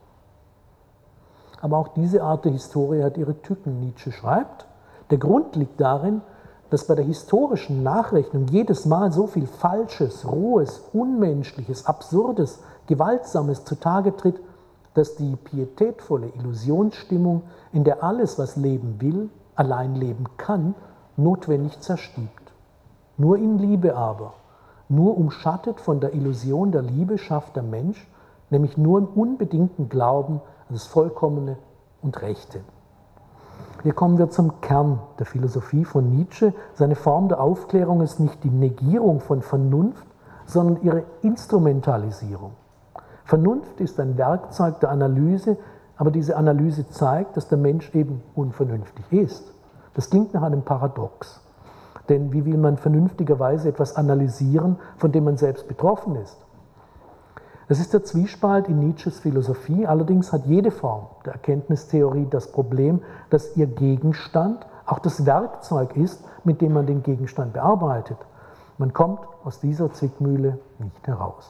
Aber auch diese Art der Historie hat ihre Tücken, Nietzsche schreibt. Der Grund liegt darin, dass bei der historischen Nachrechnung jedes Mal so viel Falsches, Rohes, Unmenschliches, Absurdes, Gewaltsames zutage tritt, dass die pietätvolle Illusionsstimmung, in der alles, was leben will, allein leben kann, notwendig zerstirbt. Nur in Liebe aber, nur umschattet von der Illusion der Liebe schafft der Mensch, nämlich nur im unbedingten Glauben an das Vollkommene und Rechte. Hier kommen wir zum Kern der Philosophie von Nietzsche. Seine Form der Aufklärung ist nicht die Negierung von Vernunft, sondern ihre Instrumentalisierung. Vernunft ist ein Werkzeug der Analyse, aber diese Analyse zeigt, dass der Mensch eben unvernünftig ist. Das klingt nach einem Paradox. Denn wie will man vernünftigerweise etwas analysieren, von dem man selbst betroffen ist? Das ist der Zwiespalt in Nietzsches Philosophie. Allerdings hat jede Form der Erkenntnistheorie das Problem, dass ihr Gegenstand auch das Werkzeug ist, mit dem man den Gegenstand bearbeitet. Man kommt aus dieser Zwickmühle nicht heraus.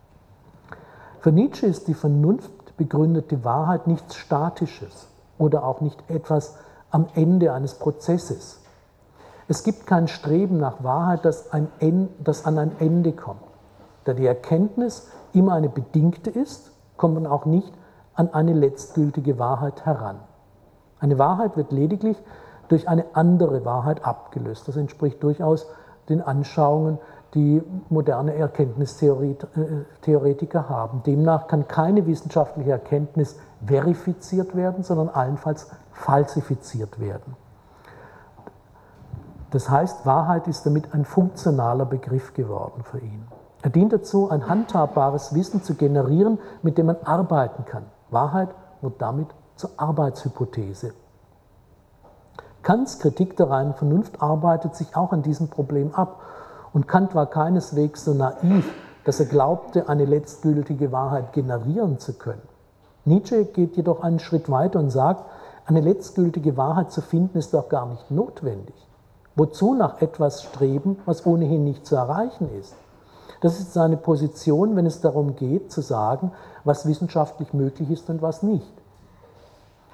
Für Nietzsche ist die vernunftbegründete Wahrheit nichts Statisches oder auch nicht etwas am Ende eines Prozesses. Es gibt kein Streben nach Wahrheit, das, ein Ende, das an ein Ende kommt. Da die Erkenntnis immer eine bedingte ist, kommt man auch nicht an eine letztgültige Wahrheit heran. Eine Wahrheit wird lediglich durch eine andere Wahrheit abgelöst. Das entspricht durchaus den Anschauungen, die moderne Erkenntnistheoretiker haben. Demnach kann keine wissenschaftliche Erkenntnis verifiziert werden, sondern allenfalls falsifiziert werden. Das heißt, Wahrheit ist damit ein funktionaler Begriff geworden für ihn. Er dient dazu, ein handhabbares Wissen zu generieren, mit dem man arbeiten kann. Wahrheit wird damit zur Arbeitshypothese. Kants Kritik der reinen Vernunft arbeitet sich auch an diesem Problem ab. Und Kant war keineswegs so naiv, dass er glaubte, eine letztgültige Wahrheit generieren zu können. Nietzsche geht jedoch einen Schritt weiter und sagt, eine letztgültige Wahrheit zu finden ist doch gar nicht notwendig. Wozu nach etwas streben, was ohnehin nicht zu erreichen ist? Das ist seine Position, wenn es darum geht, zu sagen, was wissenschaftlich möglich ist und was nicht.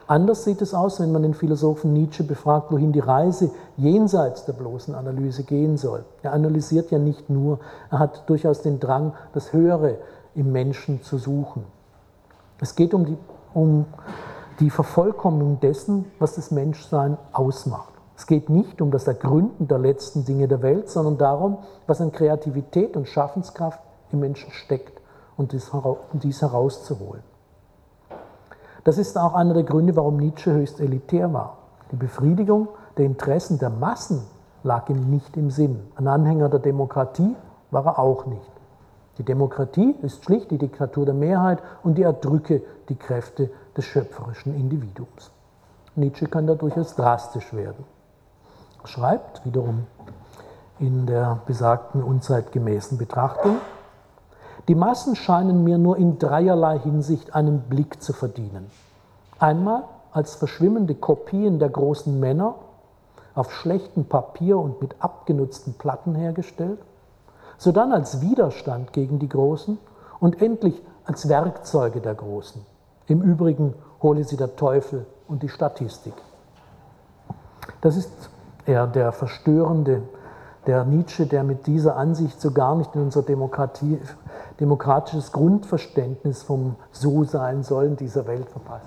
Anders sieht es aus, wenn man den Philosophen Nietzsche befragt, wohin die Reise jenseits der bloßen Analyse gehen soll. Er analysiert ja nicht nur, er hat durchaus den Drang, das Höhere im Menschen zu suchen. Es geht um die, um die Vervollkommnung dessen, was das Menschsein ausmacht. Es geht nicht um das Ergründen der letzten Dinge der Welt, sondern darum, was an Kreativität und Schaffenskraft im Menschen steckt und dies, dies herauszuholen. Das ist auch einer der Gründe, warum Nietzsche höchst elitär war. Die Befriedigung der Interessen der Massen lag ihm nicht im Sinn. Ein Anhänger der Demokratie war er auch nicht. Die Demokratie ist schlicht die Diktatur der Mehrheit und die erdrücke die Kräfte des schöpferischen Individuums. Nietzsche kann da durchaus drastisch werden. Er schreibt wiederum in der besagten unzeitgemäßen Betrachtung: Die Massen scheinen mir nur in dreierlei Hinsicht einen Blick zu verdienen. Einmal als verschwimmende Kopien der großen Männer, auf schlechtem Papier und mit abgenutzten Platten hergestellt, sodann als Widerstand gegen die Großen und endlich als Werkzeuge der Großen. Im Übrigen hole sie der Teufel und die Statistik. Das ist eher der verstörende, der Nietzsche, der mit dieser Ansicht so gar nicht in unser Demokratie, demokratisches Grundverständnis vom So-Sein sollen dieser Welt verpasst.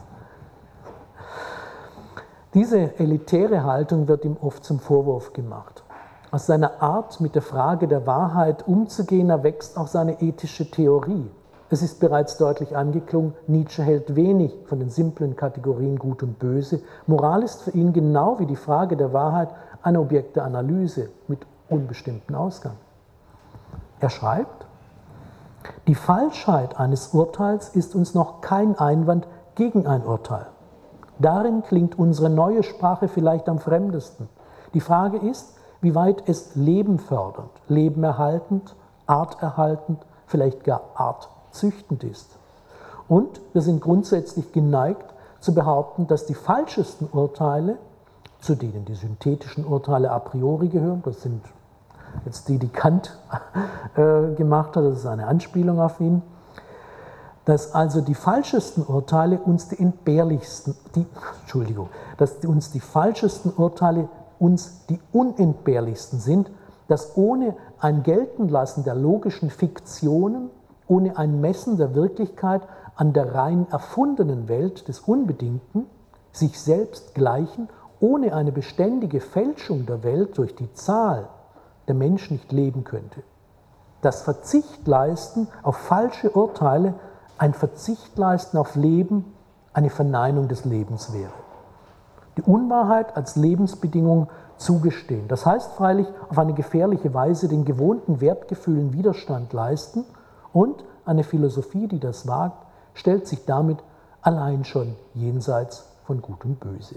Diese elitäre Haltung wird ihm oft zum Vorwurf gemacht. Aus seiner Art, mit der Frage der Wahrheit umzugehen, erwächst auch seine ethische Theorie. Es ist bereits deutlich angeklungen, Nietzsche hält wenig von den simplen Kategorien Gut und Böse. Moral ist für ihn genau wie die Frage der Wahrheit ein Objekt der Analyse mit unbestimmten Ausgang. Er schreibt: Die Falschheit eines Urteils ist uns noch kein Einwand gegen ein Urteil. Darin klingt unsere neue Sprache vielleicht am fremdesten. Die Frage ist, wie weit es Leben fördernd, lebenerhaltend, arterhaltend, vielleicht gar artzüchtend ist. Und wir sind grundsätzlich geneigt zu behaupten, dass die falschesten Urteile, zu denen die synthetischen Urteile a priori gehören, das sind jetzt die, die Kant äh, gemacht hat, das ist eine Anspielung auf ihn, dass also die falschesten Urteile uns die entbehrlichsten, die, Entschuldigung, dass die, uns die falschesten Urteile uns die unentbehrlichsten sind, dass ohne ein Geltenlassen der logischen Fiktionen, ohne ein Messen der Wirklichkeit an der rein erfundenen Welt des Unbedingten, sich selbst gleichen, ohne eine beständige Fälschung der Welt durch die Zahl, der Mensch nicht leben könnte. Das Verzichtleisten auf falsche Urteile, ein Verzichtleisten auf Leben, eine Verneinung des Lebens wäre. Die Unwahrheit als Lebensbedingung zugestehen. Das heißt freilich auf eine gefährliche Weise den gewohnten Wertgefühlen Widerstand leisten, und eine Philosophie, die das wagt, stellt sich damit allein schon jenseits von Gut und Böse.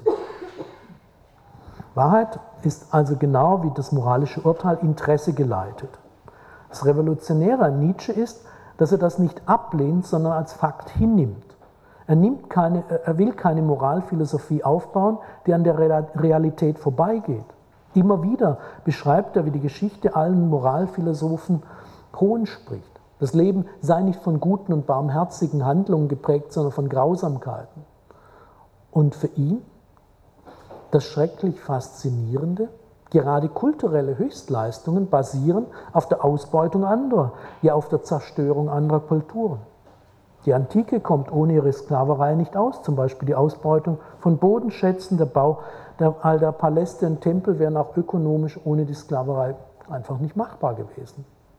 Wahrheit ist also genau wie das moralische Urteil Interesse geleitet. Das Revolutionäre an Nietzsche ist, dass er das nicht ablehnt, sondern als Fakt hinnimmt. Er, nimmt keine, er will keine Moralphilosophie aufbauen, die an der Realität vorbeigeht. Immer wieder beschreibt er, wie die Geschichte allen Moralphilosophen Hohn spricht. Das Leben sei nicht von guten und barmherzigen Handlungen geprägt, sondern von Grausamkeiten. Und für ihn das schrecklich Faszinierende: Gerade kulturelle Höchstleistungen basieren auf der Ausbeutung anderer, ja auf der Zerstörung anderer Kulturen. Die Antike kommt ohne ihre Sklaverei nicht aus, zum Beispiel die Ausbeutung von Bodenschätzen, der Bau der, all der Paläste und Tempel wären auch ökonomisch ohne die Sklaverei einfach nicht machbar gewesen.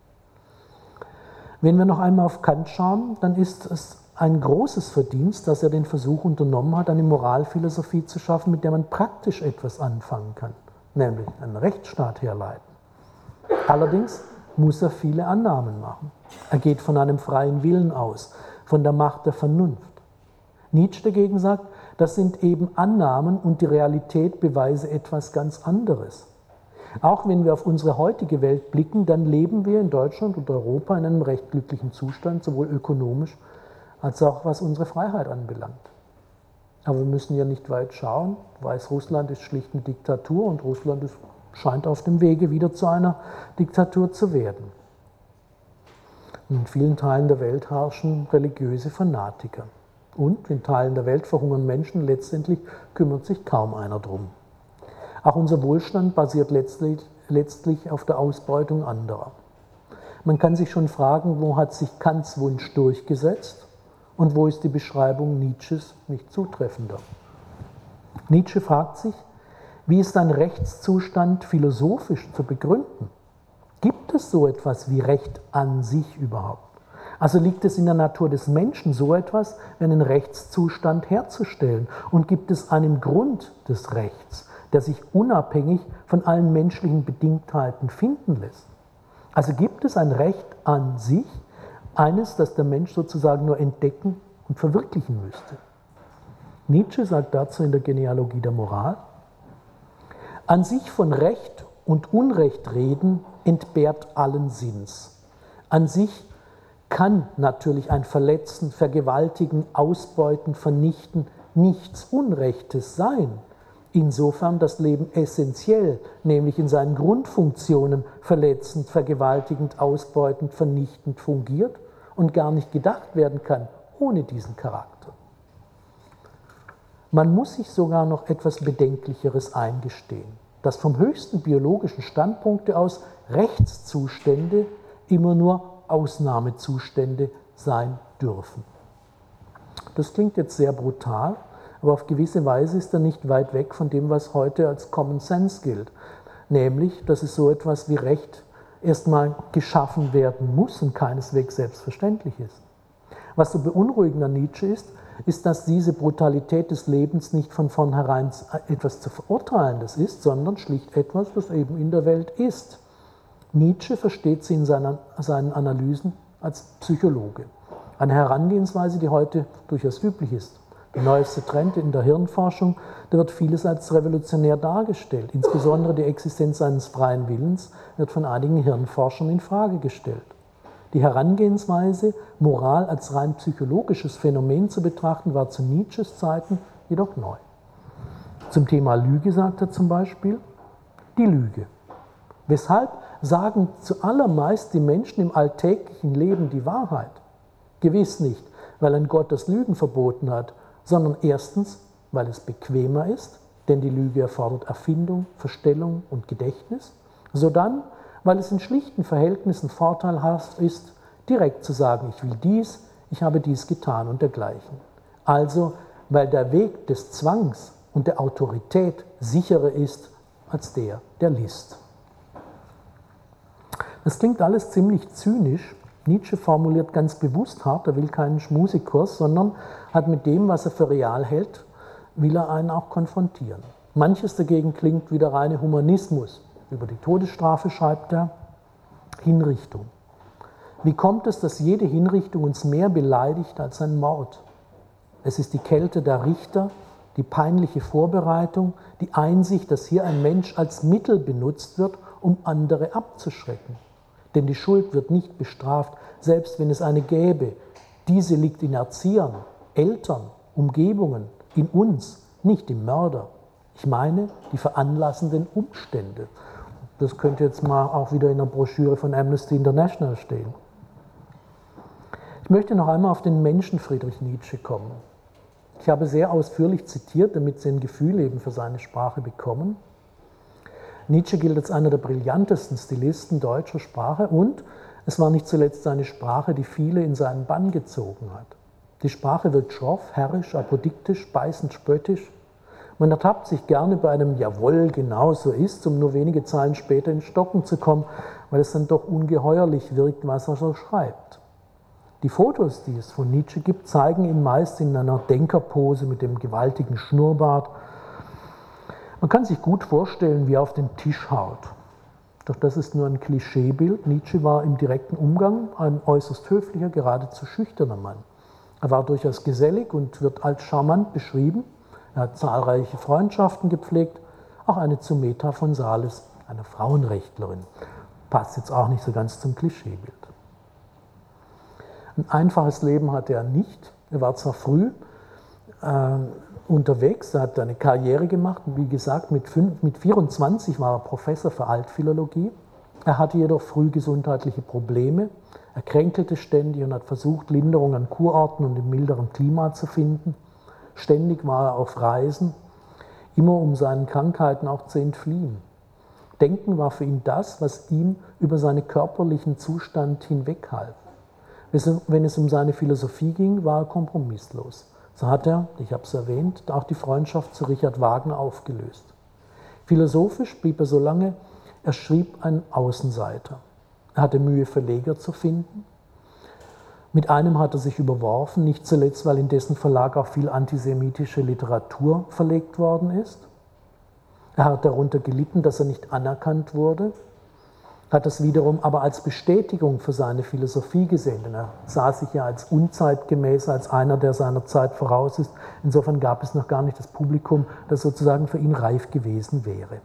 Wenn wir noch einmal auf Kant schauen, dann ist es ein großes Verdienst, dass er den Versuch unternommen hat, eine Moralphilosophie zu schaffen, mit der man praktisch etwas anfangen kann, nämlich einen Rechtsstaat herleiten. Allerdings muss er viele Annahmen machen. Er geht von einem freien Willen aus, von der Macht der Vernunft. Nietzsche dagegen sagt, das sind eben Annahmen und die Realität beweise etwas ganz anderes. Auch wenn wir auf unsere heutige Welt blicken, dann leben wir in Deutschland und Europa in einem recht glücklichen Zustand, sowohl ökonomisch als auch was unsere Freiheit anbelangt. Aber wir müssen ja nicht weit schauen. Weißrussland ist schlicht eine Diktatur und Russland ist, scheint auf dem Wege wieder zu einer Diktatur zu werden. In vielen Teilen der Welt herrschen religiöse Fanatiker. Und in Teilen der Welt verhungern Menschen, letztendlich kümmert sich kaum einer drum. Auch unser Wohlstand basiert letztlich, letztlich auf der Ausbeutung anderer. Man kann sich schon fragen, wo hat sich Kants Wunsch durchgesetzt und wo ist die Beschreibung Nietzsches nicht zutreffender. Nietzsche fragt sich, wie ist ein Rechtszustand philosophisch zu begründen? Gibt es so etwas wie Recht an sich überhaupt? Also liegt es in der Natur des Menschen, so etwas wie einen Rechtszustand herzustellen? Und gibt es einen Grund des Rechts, der sich unabhängig von allen menschlichen Bedingtheiten finden lässt? Also gibt es ein Recht an sich, eines, das der Mensch sozusagen nur entdecken und verwirklichen müsste? Nietzsche sagt dazu in der Genealogie der Moral: An sich von Recht und Unrecht reden entbehrt allen Sinns. An sich kann natürlich ein Verletzen, Vergewaltigen, Ausbeuten, Vernichten nichts Unrechtes sein, insofern das Leben essentiell, nämlich in seinen Grundfunktionen verletzend, vergewaltigend, ausbeutend, vernichtend fungiert und gar nicht gedacht werden kann ohne diesen Charakter. Man muss sich sogar noch etwas Bedenklicheres eingestehen, dass vom höchsten biologischen Standpunkte aus Rechtszustände immer nur Ausnahmezustände sein dürfen. Das klingt jetzt sehr brutal, aber auf gewisse Weise ist er nicht weit weg von dem, was heute als Common Sense gilt, nämlich, dass es so etwas wie Recht erstmal geschaffen werden muss und keineswegs selbstverständlich ist. Was so beunruhigend an Nietzsche ist, ist, dass diese Brutalität des Lebens nicht von vornherein etwas zu verurteilendes ist, sondern schlicht etwas, das eben in der Welt ist. Nietzsche versteht sie in seinen, seinen Analysen als Psychologe. Eine Herangehensweise, die heute durchaus üblich ist. Der neueste Trend in der Hirnforschung, da wird vieles als revolutionär dargestellt. Insbesondere die Existenz eines freien Willens wird von einigen Hirnforschern in Frage gestellt. Die Herangehensweise, Moral als rein psychologisches Phänomen zu betrachten, war zu Nietzsches Zeiten jedoch neu. Zum Thema Lüge sagt er zum Beispiel: Die Lüge. Weshalb sagen zuallermeist die Menschen im alltäglichen Leben die Wahrheit? Gewiss nicht, weil ein Gott das Lügen verboten hat, sondern erstens, weil es bequemer ist, denn die Lüge erfordert Erfindung, Verstellung und Gedächtnis, sodann, weil es in schlichten Verhältnissen vorteilhaft ist, direkt zu sagen, ich will dies, ich habe dies getan und dergleichen. Also, weil der Weg des Zwangs und der Autorität sicherer ist als der der List. Das klingt alles ziemlich zynisch. Nietzsche formuliert ganz bewusst hart, er will keinen Schmusikurs, sondern hat mit dem, was er für real hält, will er einen auch konfrontieren. Manches dagegen klingt wie der reine Humanismus. Über die Todesstrafe schreibt er: Hinrichtung. Wie kommt es, dass jede Hinrichtung uns mehr beleidigt als ein Mord? Es ist die Kälte der Richter, die peinliche Vorbereitung, die Einsicht, dass hier ein Mensch als Mittel benutzt wird, um andere abzuschrecken. Denn die Schuld wird nicht bestraft, selbst wenn es eine gäbe. Diese liegt in Erziehern, Eltern, Umgebungen, in uns, nicht im Mörder. Ich meine die veranlassenden Umstände. Das könnte jetzt mal auch wieder in der Broschüre von Amnesty International stehen. Ich möchte noch einmal auf den Menschen Friedrich Nietzsche kommen. Ich habe sehr ausführlich zitiert, damit Sie ein Gefühl eben für seine Sprache bekommen. Nietzsche gilt als einer der brillantesten Stilisten deutscher Sprache und es war nicht zuletzt seine Sprache, die viele in seinen Bann gezogen hat. Die Sprache wirkt schroff, herrisch, apodiktisch, beißend, spöttisch. Man ertappt sich gerne bei einem Jawohl, genau so ist, um nur wenige Zeilen später ins Stocken zu kommen, weil es dann doch ungeheuerlich wirkt, was er so schreibt. Die Fotos, die es von Nietzsche gibt, zeigen ihn meist in einer Denkerpose mit dem gewaltigen Schnurrbart. Man kann sich gut vorstellen, wie er auf den Tisch haut. Doch das ist nur ein Klischeebild. Nietzsche war im direkten Umgang ein äußerst höflicher, geradezu schüchterner Mann. Er war durchaus gesellig und wird als charmant beschrieben. Er hat zahlreiche Freundschaften gepflegt, auch eine zu Meta von Sales, einer Frauenrechtlerin. Passt jetzt auch nicht so ganz zum Klischeebild. Ein einfaches Leben hatte er nicht. Er war zwar früh äh, unterwegs, er hat eine Karriere gemacht. Wie gesagt, mit, fünf, mit vierundzwanzig war er Professor für Altphilologie. Er hatte jedoch früh gesundheitliche Probleme, er kränkelte ständig und hat versucht, Linderung an Kurorten und im milderen Klima zu finden. Ständig war er auf Reisen, immer um seinen Krankheiten auch zu entfliehen. Denken war für ihn das, was ihm über seinen körperlichen Zustand hinweg half. Wenn es um seine Philosophie ging, war er kompromisslos. So hat er, ich habe es erwähnt, auch die Freundschaft zu Richard Wagner aufgelöst. Philosophisch blieb er so lange, er schrieb ein Außenseiter. Er hatte Mühe, Verleger zu finden. Mit einem hat er sich überworfen, nicht zuletzt, weil in dessen Verlag auch viel antisemitische Literatur verlegt worden ist. Er hat darunter gelitten, dass er nicht anerkannt wurde, hat das wiederum aber als Bestätigung für seine Philosophie gesehen, denn er sah sich ja als unzeitgemäß, als einer, der seiner Zeit voraus ist. Insofern gab es noch gar nicht das Publikum, das sozusagen für ihn reif gewesen wäre.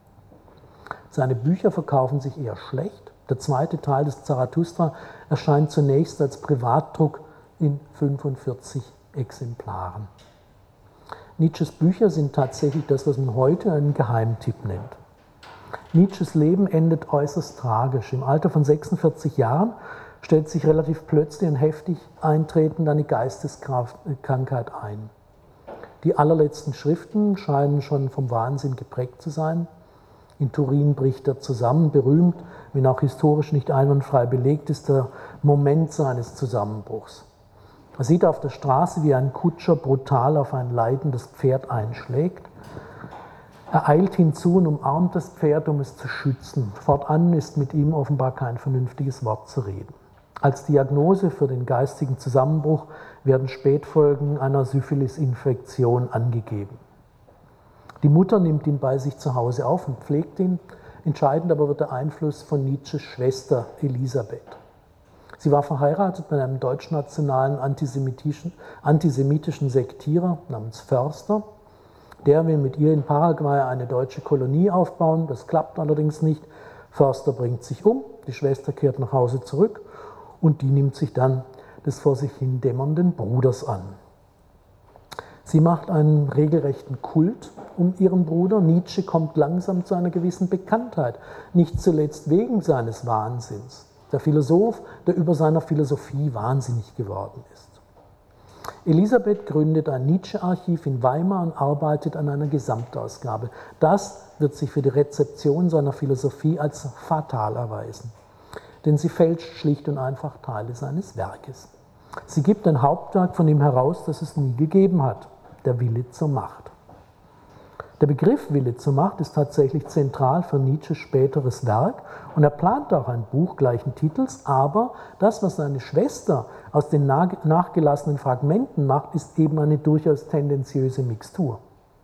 Seine Bücher verkaufen sich eher schlecht. Der zweite Teil des Zarathustra erscheint zunächst als Privatdruck in fünfundvierzig Exemplaren. Nietzsches Bücher sind tatsächlich das, was man heute einen Geheimtipp nennt. Nietzsches Leben endet äußerst tragisch. Im Alter von sechsundvierzig Jahren stellt sich relativ plötzlich und heftig eintretend eine Geisteskrankheit ein. Die allerletzten Schriften scheinen schon vom Wahnsinn geprägt zu sein. In Turin bricht er zusammen, berühmt, wenn auch historisch nicht einwandfrei belegt ist, der Moment seines Zusammenbruchs. Er sieht auf der Straße, wie ein Kutscher brutal auf ein leidendes Pferd einschlägt. Er eilt hinzu und umarmt das Pferd, um es zu schützen. Fortan ist mit ihm offenbar kein vernünftiges Wort zu reden. Als Diagnose für den geistigen Zusammenbruch werden Spätfolgen einer Syphilis-Infektion angegeben. Die Mutter nimmt ihn bei sich zu Hause auf und pflegt ihn. Entscheidend aber wird der Einfluss von Nietzsches Schwester Elisabeth. Sie war verheiratet mit einem deutschnationalen antisemitischen, antisemitischen Sektierer namens Förster. Der will mit ihr in Paraguay eine deutsche Kolonie aufbauen. Das klappt allerdings nicht. Förster bringt sich um, die Schwester kehrt nach Hause zurück und die nimmt sich dann des vor sich hin dämmernden Bruders an. Sie macht einen regelrechten Kult um ihren Bruder. Nietzsche kommt langsam zu einer gewissen Bekanntheit, nicht zuletzt wegen seines Wahnsinns. Der Philosoph, der über seiner Philosophie wahnsinnig geworden ist. Elisabeth gründet ein Nietzsche-Archiv in Weimar und arbeitet an einer Gesamtausgabe. Das wird sich für die Rezeption seiner Philosophie als fatal erweisen, denn sie fälscht schlicht und einfach Teile seines Werkes. Sie gibt ein Hauptwerk von ihm heraus, das es nie gegeben hat, der Wille zur Macht. Der Begriff Wille zur Macht ist tatsächlich zentral für Nietzsches späteres Werk und er plant auch ein Buch gleichen Titels, aber das, was seine Schwester aus den nachgelassenen Fragmenten macht, ist eben eine durchaus tendenziöse Mixtur.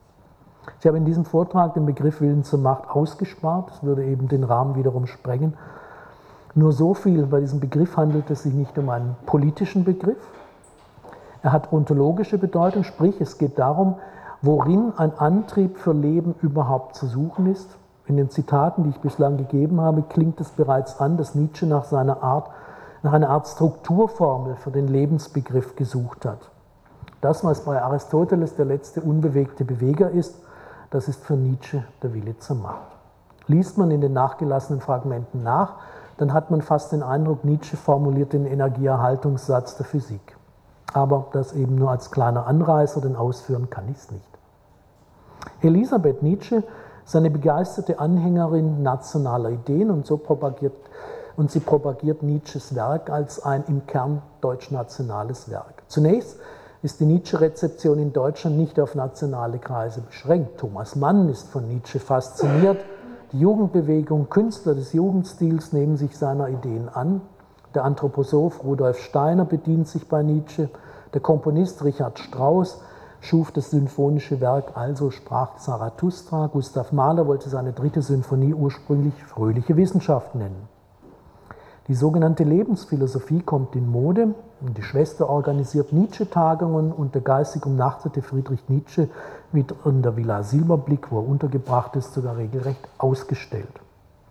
Ich habe in diesem Vortrag den Begriff Willen zur Macht ausgespart, das würde eben den Rahmen wiederum sprengen. Nur so viel, bei diesem Begriff handelt es sich nicht um einen politischen Begriff. Er hat ontologische Bedeutung, sprich es geht darum, worin ein Antrieb für Leben überhaupt zu suchen ist. In den Zitaten, die ich bislang gegeben habe, klingt es bereits an, dass Nietzsche nach seiner Art, nach einer Art Strukturformel für den Lebensbegriff gesucht hat. Das, was bei Aristoteles der letzte unbewegte Beweger ist, das ist für Nietzsche der Wille zur Macht. Liest man in den nachgelassenen Fragmenten nach, dann hat man fast den Eindruck, Nietzsche formuliert den Energieerhaltungssatz der Physik. Aber das eben nur als kleiner Anreißer, denn ausführen kann ich es nicht. Elisabeth Nietzsche ist eine begeisterte Anhängerin nationaler Ideen und, so propagiert, und sie propagiert Nietzsches Werk als ein im Kern deutschnationales Werk. Zunächst ist die Nietzsche-Rezeption in Deutschland nicht auf nationale Kreise beschränkt. Thomas Mann ist von Nietzsche fasziniert. Die Jugendbewegung, Künstler des Jugendstils nehmen sich seiner Ideen an. Der Anthroposoph Rudolf Steiner bedient sich bei Nietzsche. Der Komponist Richard Strauss schuf das symphonische Werk Also sprach Zarathustra. Gustav Mahler wollte seine dritte Symphonie ursprünglich Fröhliche Wissenschaft nennen. Die sogenannte Lebensphilosophie kommt in Mode und die Schwester organisiert Nietzsche-Tagungen und der geistig umnachtete Friedrich Nietzsche wird in der Villa Silberblick, wo er untergebracht ist, sogar regelrecht ausgestellt.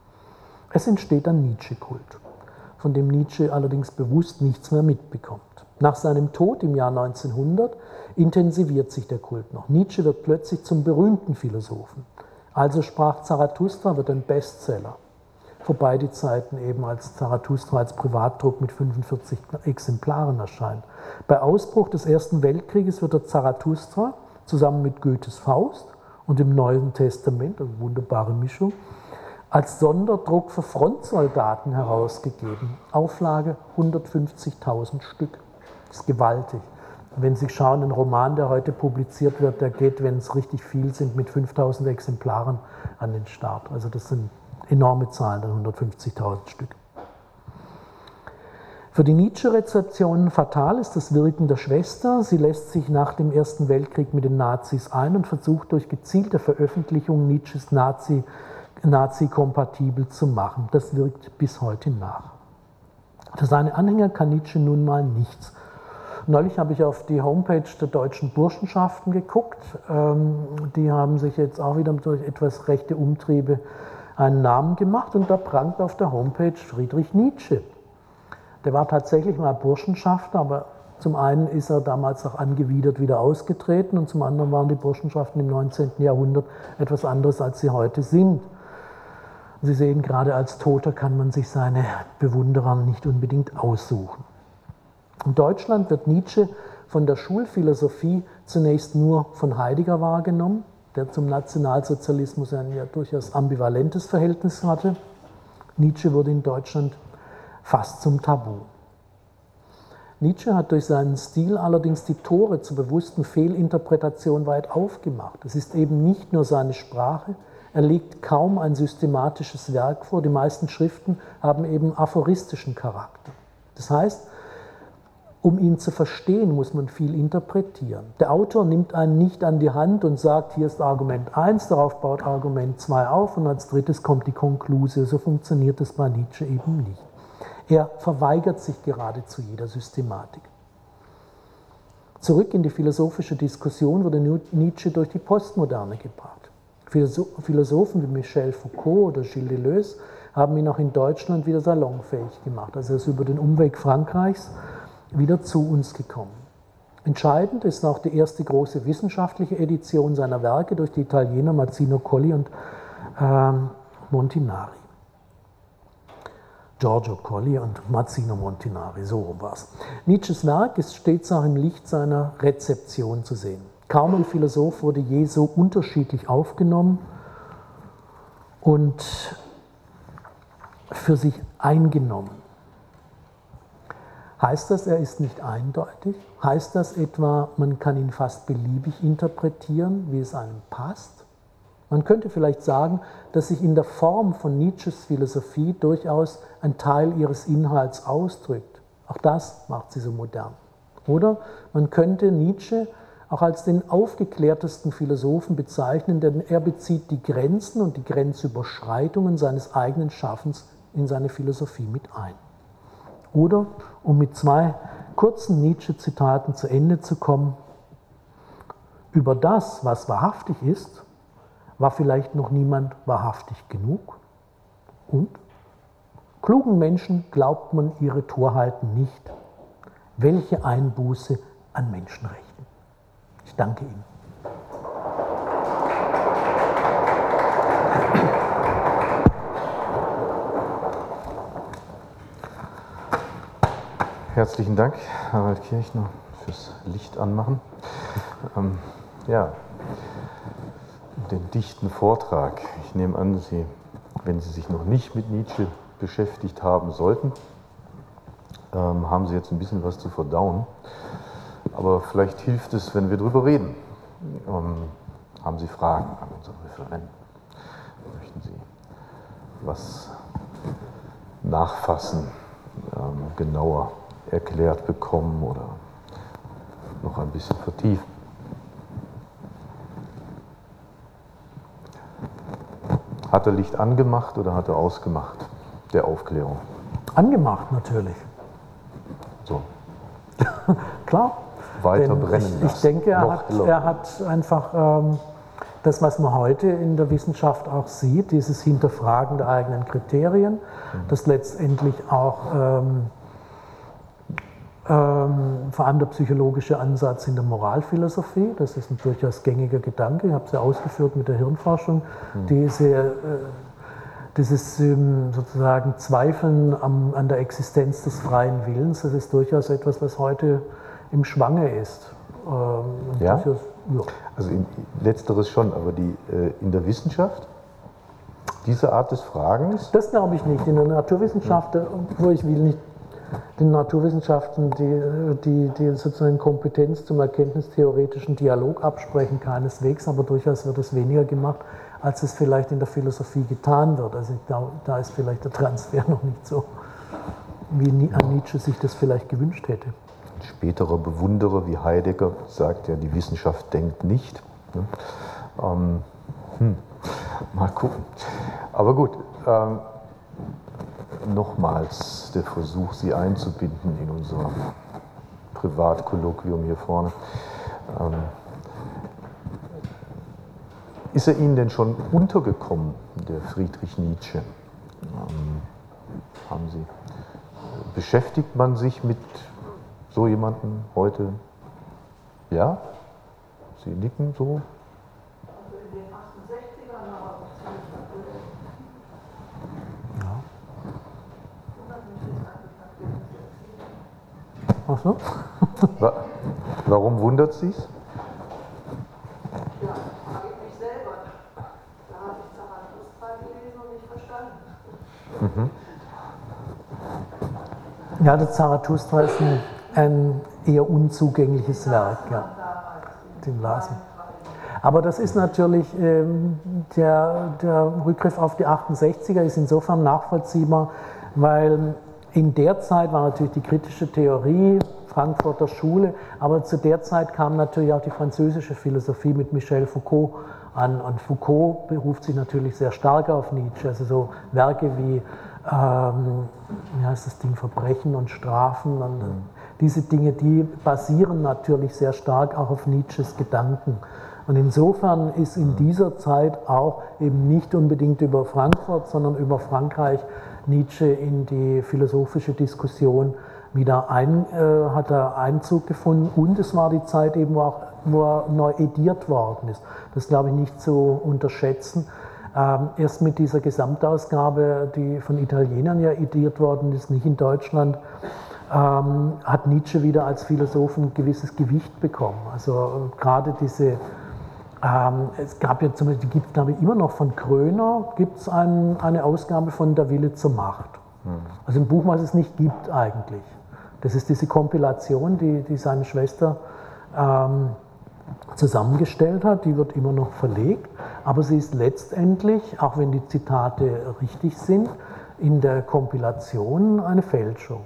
Es entsteht ein Nietzsche-Kult, von dem Nietzsche allerdings bewusst nichts mehr mitbekommt. Nach seinem Tod im Jahr neunzehnhundert intensiviert sich der Kult noch. Nietzsche wird plötzlich zum berühmten Philosophen. Also sprach Zarathustra wird ein Bestseller. wobei die Zeiten eben als Zarathustra als Privatdruck mit fünfundvierzig Exemplaren erscheint. Bei Ausbruch des Ersten Weltkrieges wird der Zarathustra zusammen mit Goethes Faust und dem Neuen Testament, eine wunderbare Mischung, als Sonderdruck für Frontsoldaten herausgegeben. Auflage hundertfünfzigtausend Stück. Das ist gewaltig. Wenn Sie schauen, ein Roman, der heute publiziert wird, der geht, wenn es richtig viel sind, mit fünftausend Exemplaren an den Start. Also das sind enorme Zahlen, dann hundertfünfzigtausend Stück. Für die Nietzsche-Rezeption fatal ist das Wirken der Schwester. Sie lässt sich nach dem Ersten Weltkrieg mit den Nazis ein und versucht durch gezielte Veröffentlichung Nietzsches Nazi Nazi-kompatibel zu machen. Das wirkt bis heute nach. Für seine Anhänger kann Nietzsche nun mal nichts. Neulich habe ich auf die Homepage der deutschen Burschenschaften geguckt. Die haben sich jetzt auch wieder durch etwas rechte Umtriebe einen Namen gemacht und da prangt auf der Homepage Friedrich Nietzsche. Der war tatsächlich mal Burschenschafter, aber zum einen ist er damals auch angewidert wieder ausgetreten und zum anderen waren die Burschenschaften im neunzehnten Jahrhundert etwas anderes, als sie heute sind. Sie sehen, gerade als Toter kann man sich seine Bewunderer nicht unbedingt aussuchen. In Deutschland wird Nietzsche von der Schulphilosophie zunächst nur von Heidegger wahrgenommen, der zum Nationalsozialismus ein ja durchaus ambivalentes Verhältnis hatte. Nietzsche wurde in Deutschland fast zum Tabu. Nietzsche hat durch seinen Stil allerdings die Tore zur bewussten Fehlinterpretation weit aufgemacht. Es ist eben nicht nur seine Sprache. Er legt kaum ein systematisches Werk vor. Die meisten Schriften haben eben aphoristischen Charakter. Das heißt, um ihn zu verstehen, muss man viel interpretieren. Der Autor nimmt einen nicht an die Hand und sagt, hier ist Argument eins, darauf baut Argument zwei auf und als drittes kommt die Konklusion. So funktioniert es bei Nietzsche eben nicht. Er verweigert sich geradezu jeder Systematik. Zurück in die philosophische Diskussion wurde Nietzsche durch die Postmoderne gebracht. Philosophen wie Michel Foucault oder Gilles Deleuze haben ihn auch in Deutschland wieder salonfähig gemacht. Also er ist über den Umweg Frankreichs wieder zu uns gekommen. Entscheidend ist auch die erste große wissenschaftliche Edition seiner Werke durch die Italiener Mazzino Colli und ähm, Montinari. Giorgio Colli und Mazzino Montinari, so war es. Nietzsches Werk ist stets auch im Licht seiner Rezeption zu sehen. Kaum ein Philosoph wurde je so unterschiedlich aufgenommen und für sich eingenommen. Heißt das, er ist nicht eindeutig? Heißt das etwa, man kann ihn fast beliebig interpretieren, wie es einem passt? Man könnte vielleicht sagen, dass sich in der Form von Nietzsches Philosophie durchaus ein Teil ihres Inhalts ausdrückt. Auch das macht sie so modern. Oder man könnte Nietzsche auch als den aufgeklärtesten Philosophen bezeichnen, denn er bezieht die Grenzen und die Grenzüberschreitungen seines eigenen Schaffens in seine Philosophie mit ein. Oder, um mit zwei kurzen Nietzsche-Zitaten zu Ende zu kommen, über das, was wahrhaftig ist, war vielleicht noch niemand wahrhaftig genug. Und klugen Menschen glaubt man ihre Torheiten nicht. Welche Einbuße an Menschenrechten. Ich danke Ihnen. Herzlichen Dank, Harald Kirchner, fürs Licht anmachen. Ähm, ja, den dichten Vortrag. Ich nehme an, Sie, wenn Sie sich noch nicht mit Nietzsche beschäftigt haben sollten, ähm, haben Sie jetzt ein bisschen was zu verdauen. Aber vielleicht hilft es, wenn wir darüber reden. Ähm, haben Sie Fragen an unseren Referenten? Möchten Sie was nachfassen, ähm, genauer erklärt bekommen oder noch ein bisschen vertiefen? Hat er Licht angemacht oder hat er ausgemacht, der Aufklärung? Angemacht natürlich. So. Klar. Weiter Denn brennen ich, lassen. ich denke, er Noch hat, heller. er hat einfach ähm, das, was man heute in der Wissenschaft auch sieht, dieses Hinterfragen der eigenen Kriterien, mhm. das letztendlich auch ähm, ähm, vor allem der psychologische Ansatz in der Moralphilosophie, das ist ein durchaus gängiger Gedanke, ich habe es ja ausgeführt mit der Hirnforschung, mhm. diese, äh, dieses ähm, sozusagen Zweifeln am, an der Existenz des freien Willens, das ist durchaus etwas, was heute im Schwange ist. Ähm, ja? durchaus, ja. Also in, letzteres schon, aber die, äh, in der Wissenschaft, diese Art des Fragens? Das glaube ich nicht. In der Naturwissenschaft, ja. wo ich will nicht den Naturwissenschaften die, die, die sozusagen Kompetenz zum erkenntnistheoretischen Dialog absprechen, keineswegs, aber durchaus wird es weniger gemacht, als es vielleicht in der Philosophie getan wird. Also ich glaube, da ist vielleicht der Transfer noch nicht so, wie Nietzsche sich das vielleicht gewünscht hätte. Ein späterer Bewunderer wie Heidegger sagt ja, die Wissenschaft denkt nicht. Ähm, hm, mal gucken. Aber gut, ähm, nochmals der Versuch, Sie einzubinden in unser Privatkolloquium hier vorne. Ähm, ist er Ihnen denn schon untergekommen, der Friedrich Nietzsche? Ähm, haben Sie, beschäftigt man sich mit so jemandem heute? Ja? Sie nicken so? Also in den achtundsechzigern aber ziemlich natürlich. Ja. Wundert mich jetzt eigentlich, nachdem Ach so? Wa warum wundert Sie es? Ja, frage ich mich selber. Da habe ich Zarathustra gelesen und nicht verstanden. Mhm. Ja, der Zarathustra ist ein, ein eher unzugängliches Werk, ja, den Lasen. Aber das ist natürlich, ähm, der, der Rückgriff auf die achtundsechziger ist insofern nachvollziehbar, weil in der Zeit war natürlich die kritische Theorie, Frankfurter Schule, aber zu der Zeit kam natürlich auch die französische Philosophie mit Michel Foucault an. Und Foucault beruft sich natürlich sehr stark auf Nietzsche, also so Werke wie, ähm, wie heißt das Ding, Verbrechen und Strafen. Und mhm. diese Dinge, die basieren natürlich sehr stark auch auf Nietzsches Gedanken. Und insofern ist in dieser Zeit auch eben nicht unbedingt über Frankfurt, sondern über Frankreich Nietzsche in die philosophische Diskussion wieder ein, äh, hat er Einzug gefunden. Und es war die Zeit eben, wo, auch, wo er neu ediert worden ist. Das glaube ich nicht zu unterschätzen. Ähm, erst mit dieser Gesamtausgabe, die von Italienern ja ediert worden ist, nicht in Deutschland, ähm, hat Nietzsche wieder als Philosoph ein gewisses Gewicht bekommen. Also äh, gerade diese Ähm, es gab ja zum Beispiel, die gibt es glaube ich immer noch von Kröner, gibt es ein, eine Ausgabe von Der Wille zur Macht. Mhm. Also ein Buch, was es nicht gibt eigentlich. Das ist diese Kompilation, die, die seine Schwester ähm, zusammengestellt hat, die wird immer noch verlegt, aber sie ist letztendlich, auch wenn die Zitate richtig sind, in der Kompilation eine Fälschung.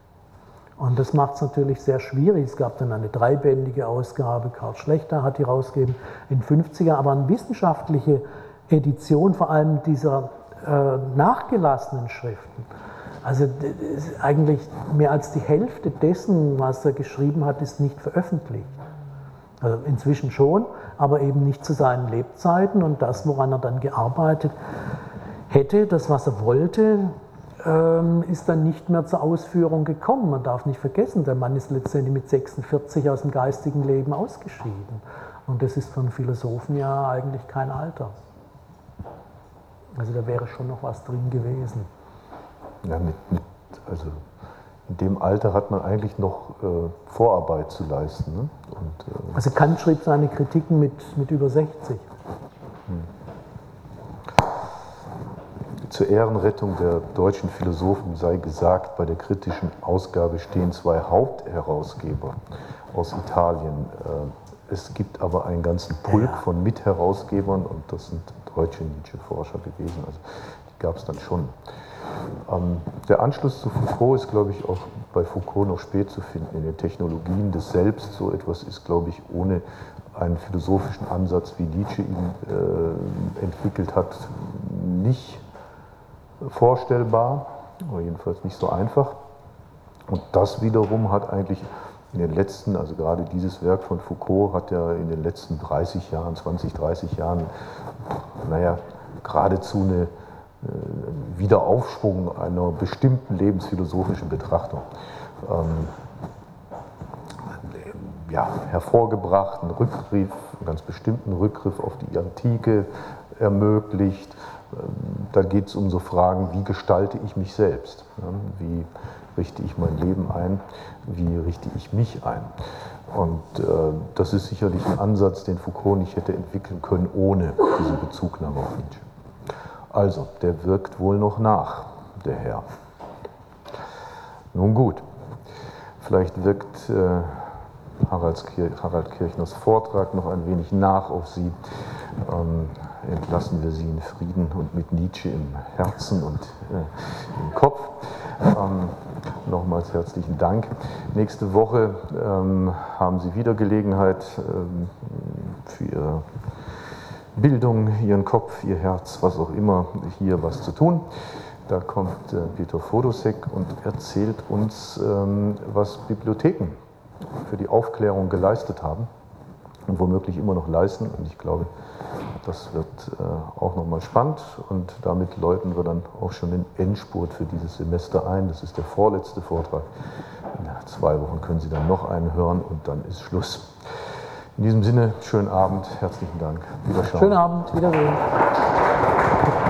Und das macht es natürlich sehr schwierig. Es gab dann eine dreibändige Ausgabe, Karl Schlechter hat die rausgegeben in den fünfziger, aber eine wissenschaftliche Edition, vor allem dieser äh, nachgelassenen Schriften, also eigentlich mehr als die Hälfte dessen, was er geschrieben hat, ist nicht veröffentlicht. Also inzwischen schon, aber eben nicht zu seinen Lebzeiten, und das, woran er dann gearbeitet hätte, das, was er wollte, ist dann nicht mehr zur Ausführung gekommen. Man darf nicht vergessen, der Mann ist letztendlich mit sechsundvierzig aus dem geistigen Leben ausgeschieden. Und das ist für einen Philosophen ja eigentlich kein Alter. Also da wäre schon noch was drin gewesen. Ja, mit, mit, also in dem Alter hat man eigentlich noch äh, Vorarbeit zu leisten. Ne? Und, äh also Kant schrieb seine Kritiken mit, mit über sechzig. Hm. Zur Ehrenrettung der deutschen Philosophen sei gesagt, bei der kritischen Ausgabe stehen zwei Hauptherausgeber aus Italien. Es gibt aber einen ganzen Pulk ja. von Mitherausgebern, und das sind deutsche Nietzsche-Forscher gewesen. Also die gab es dann schon. Der Anschluss zu Foucault ist, glaube ich, auch bei Foucault noch spät zu finden. In den Technologien des Selbst, so etwas ist, glaube ich, ohne einen philosophischen Ansatz, wie Nietzsche ihn äh, entwickelt hat, nicht vorstellbar, oder jedenfalls nicht so einfach. Und das wiederum hat eigentlich in den letzten, also gerade dieses Werk von Foucault hat ja in den letzten dreißig Jahren, zwanzig, dreißig Jahren, naja, geradezu eine äh, Wiederaufschwung einer bestimmten lebensphilosophischen Betrachtung ähm, ja, hervorgebracht, einen Rückgriff, einen ganz bestimmten Rückgriff auf die Antike, ermöglicht. Da geht es um so Fragen, wie gestalte ich mich selbst? Wie richte ich mein Leben ein? Wie richte ich mich ein? Und äh, das ist sicherlich ein Ansatz, den Foucault nicht hätte entwickeln können ohne diese Bezugnahme auf Nietzsche. Also, der wirkt wohl noch nach, der Herr. Nun gut, vielleicht wirkt äh, Harald, Kirch, Harald Kirchners Vortrag noch ein wenig nach auf Sie. Ähm, entlassen wir Sie in Frieden und mit Nietzsche im Herzen und äh, im Kopf. Ähm, nochmals herzlichen Dank. Nächste Woche ähm, haben Sie wieder Gelegenheit ähm, für Ihre Bildung, Ihren Kopf, Ihr Herz, was auch immer, hier was zu tun. Da kommt äh, Peter Fodosek und erzählt uns, ähm, was Bibliotheken für die Aufklärung geleistet haben und womöglich immer noch leisten. Und ich glaube, das wird äh, auch nochmal spannend. Und damit läuten wir dann auch schon den Endspurt für dieses Semester ein. Das ist der vorletzte Vortrag. In zwei Wochen können Sie dann noch einen hören und dann ist Schluss. In diesem Sinne, schönen Abend, herzlichen Dank. Wiederschauen. Schönen Abend, Wiedersehen.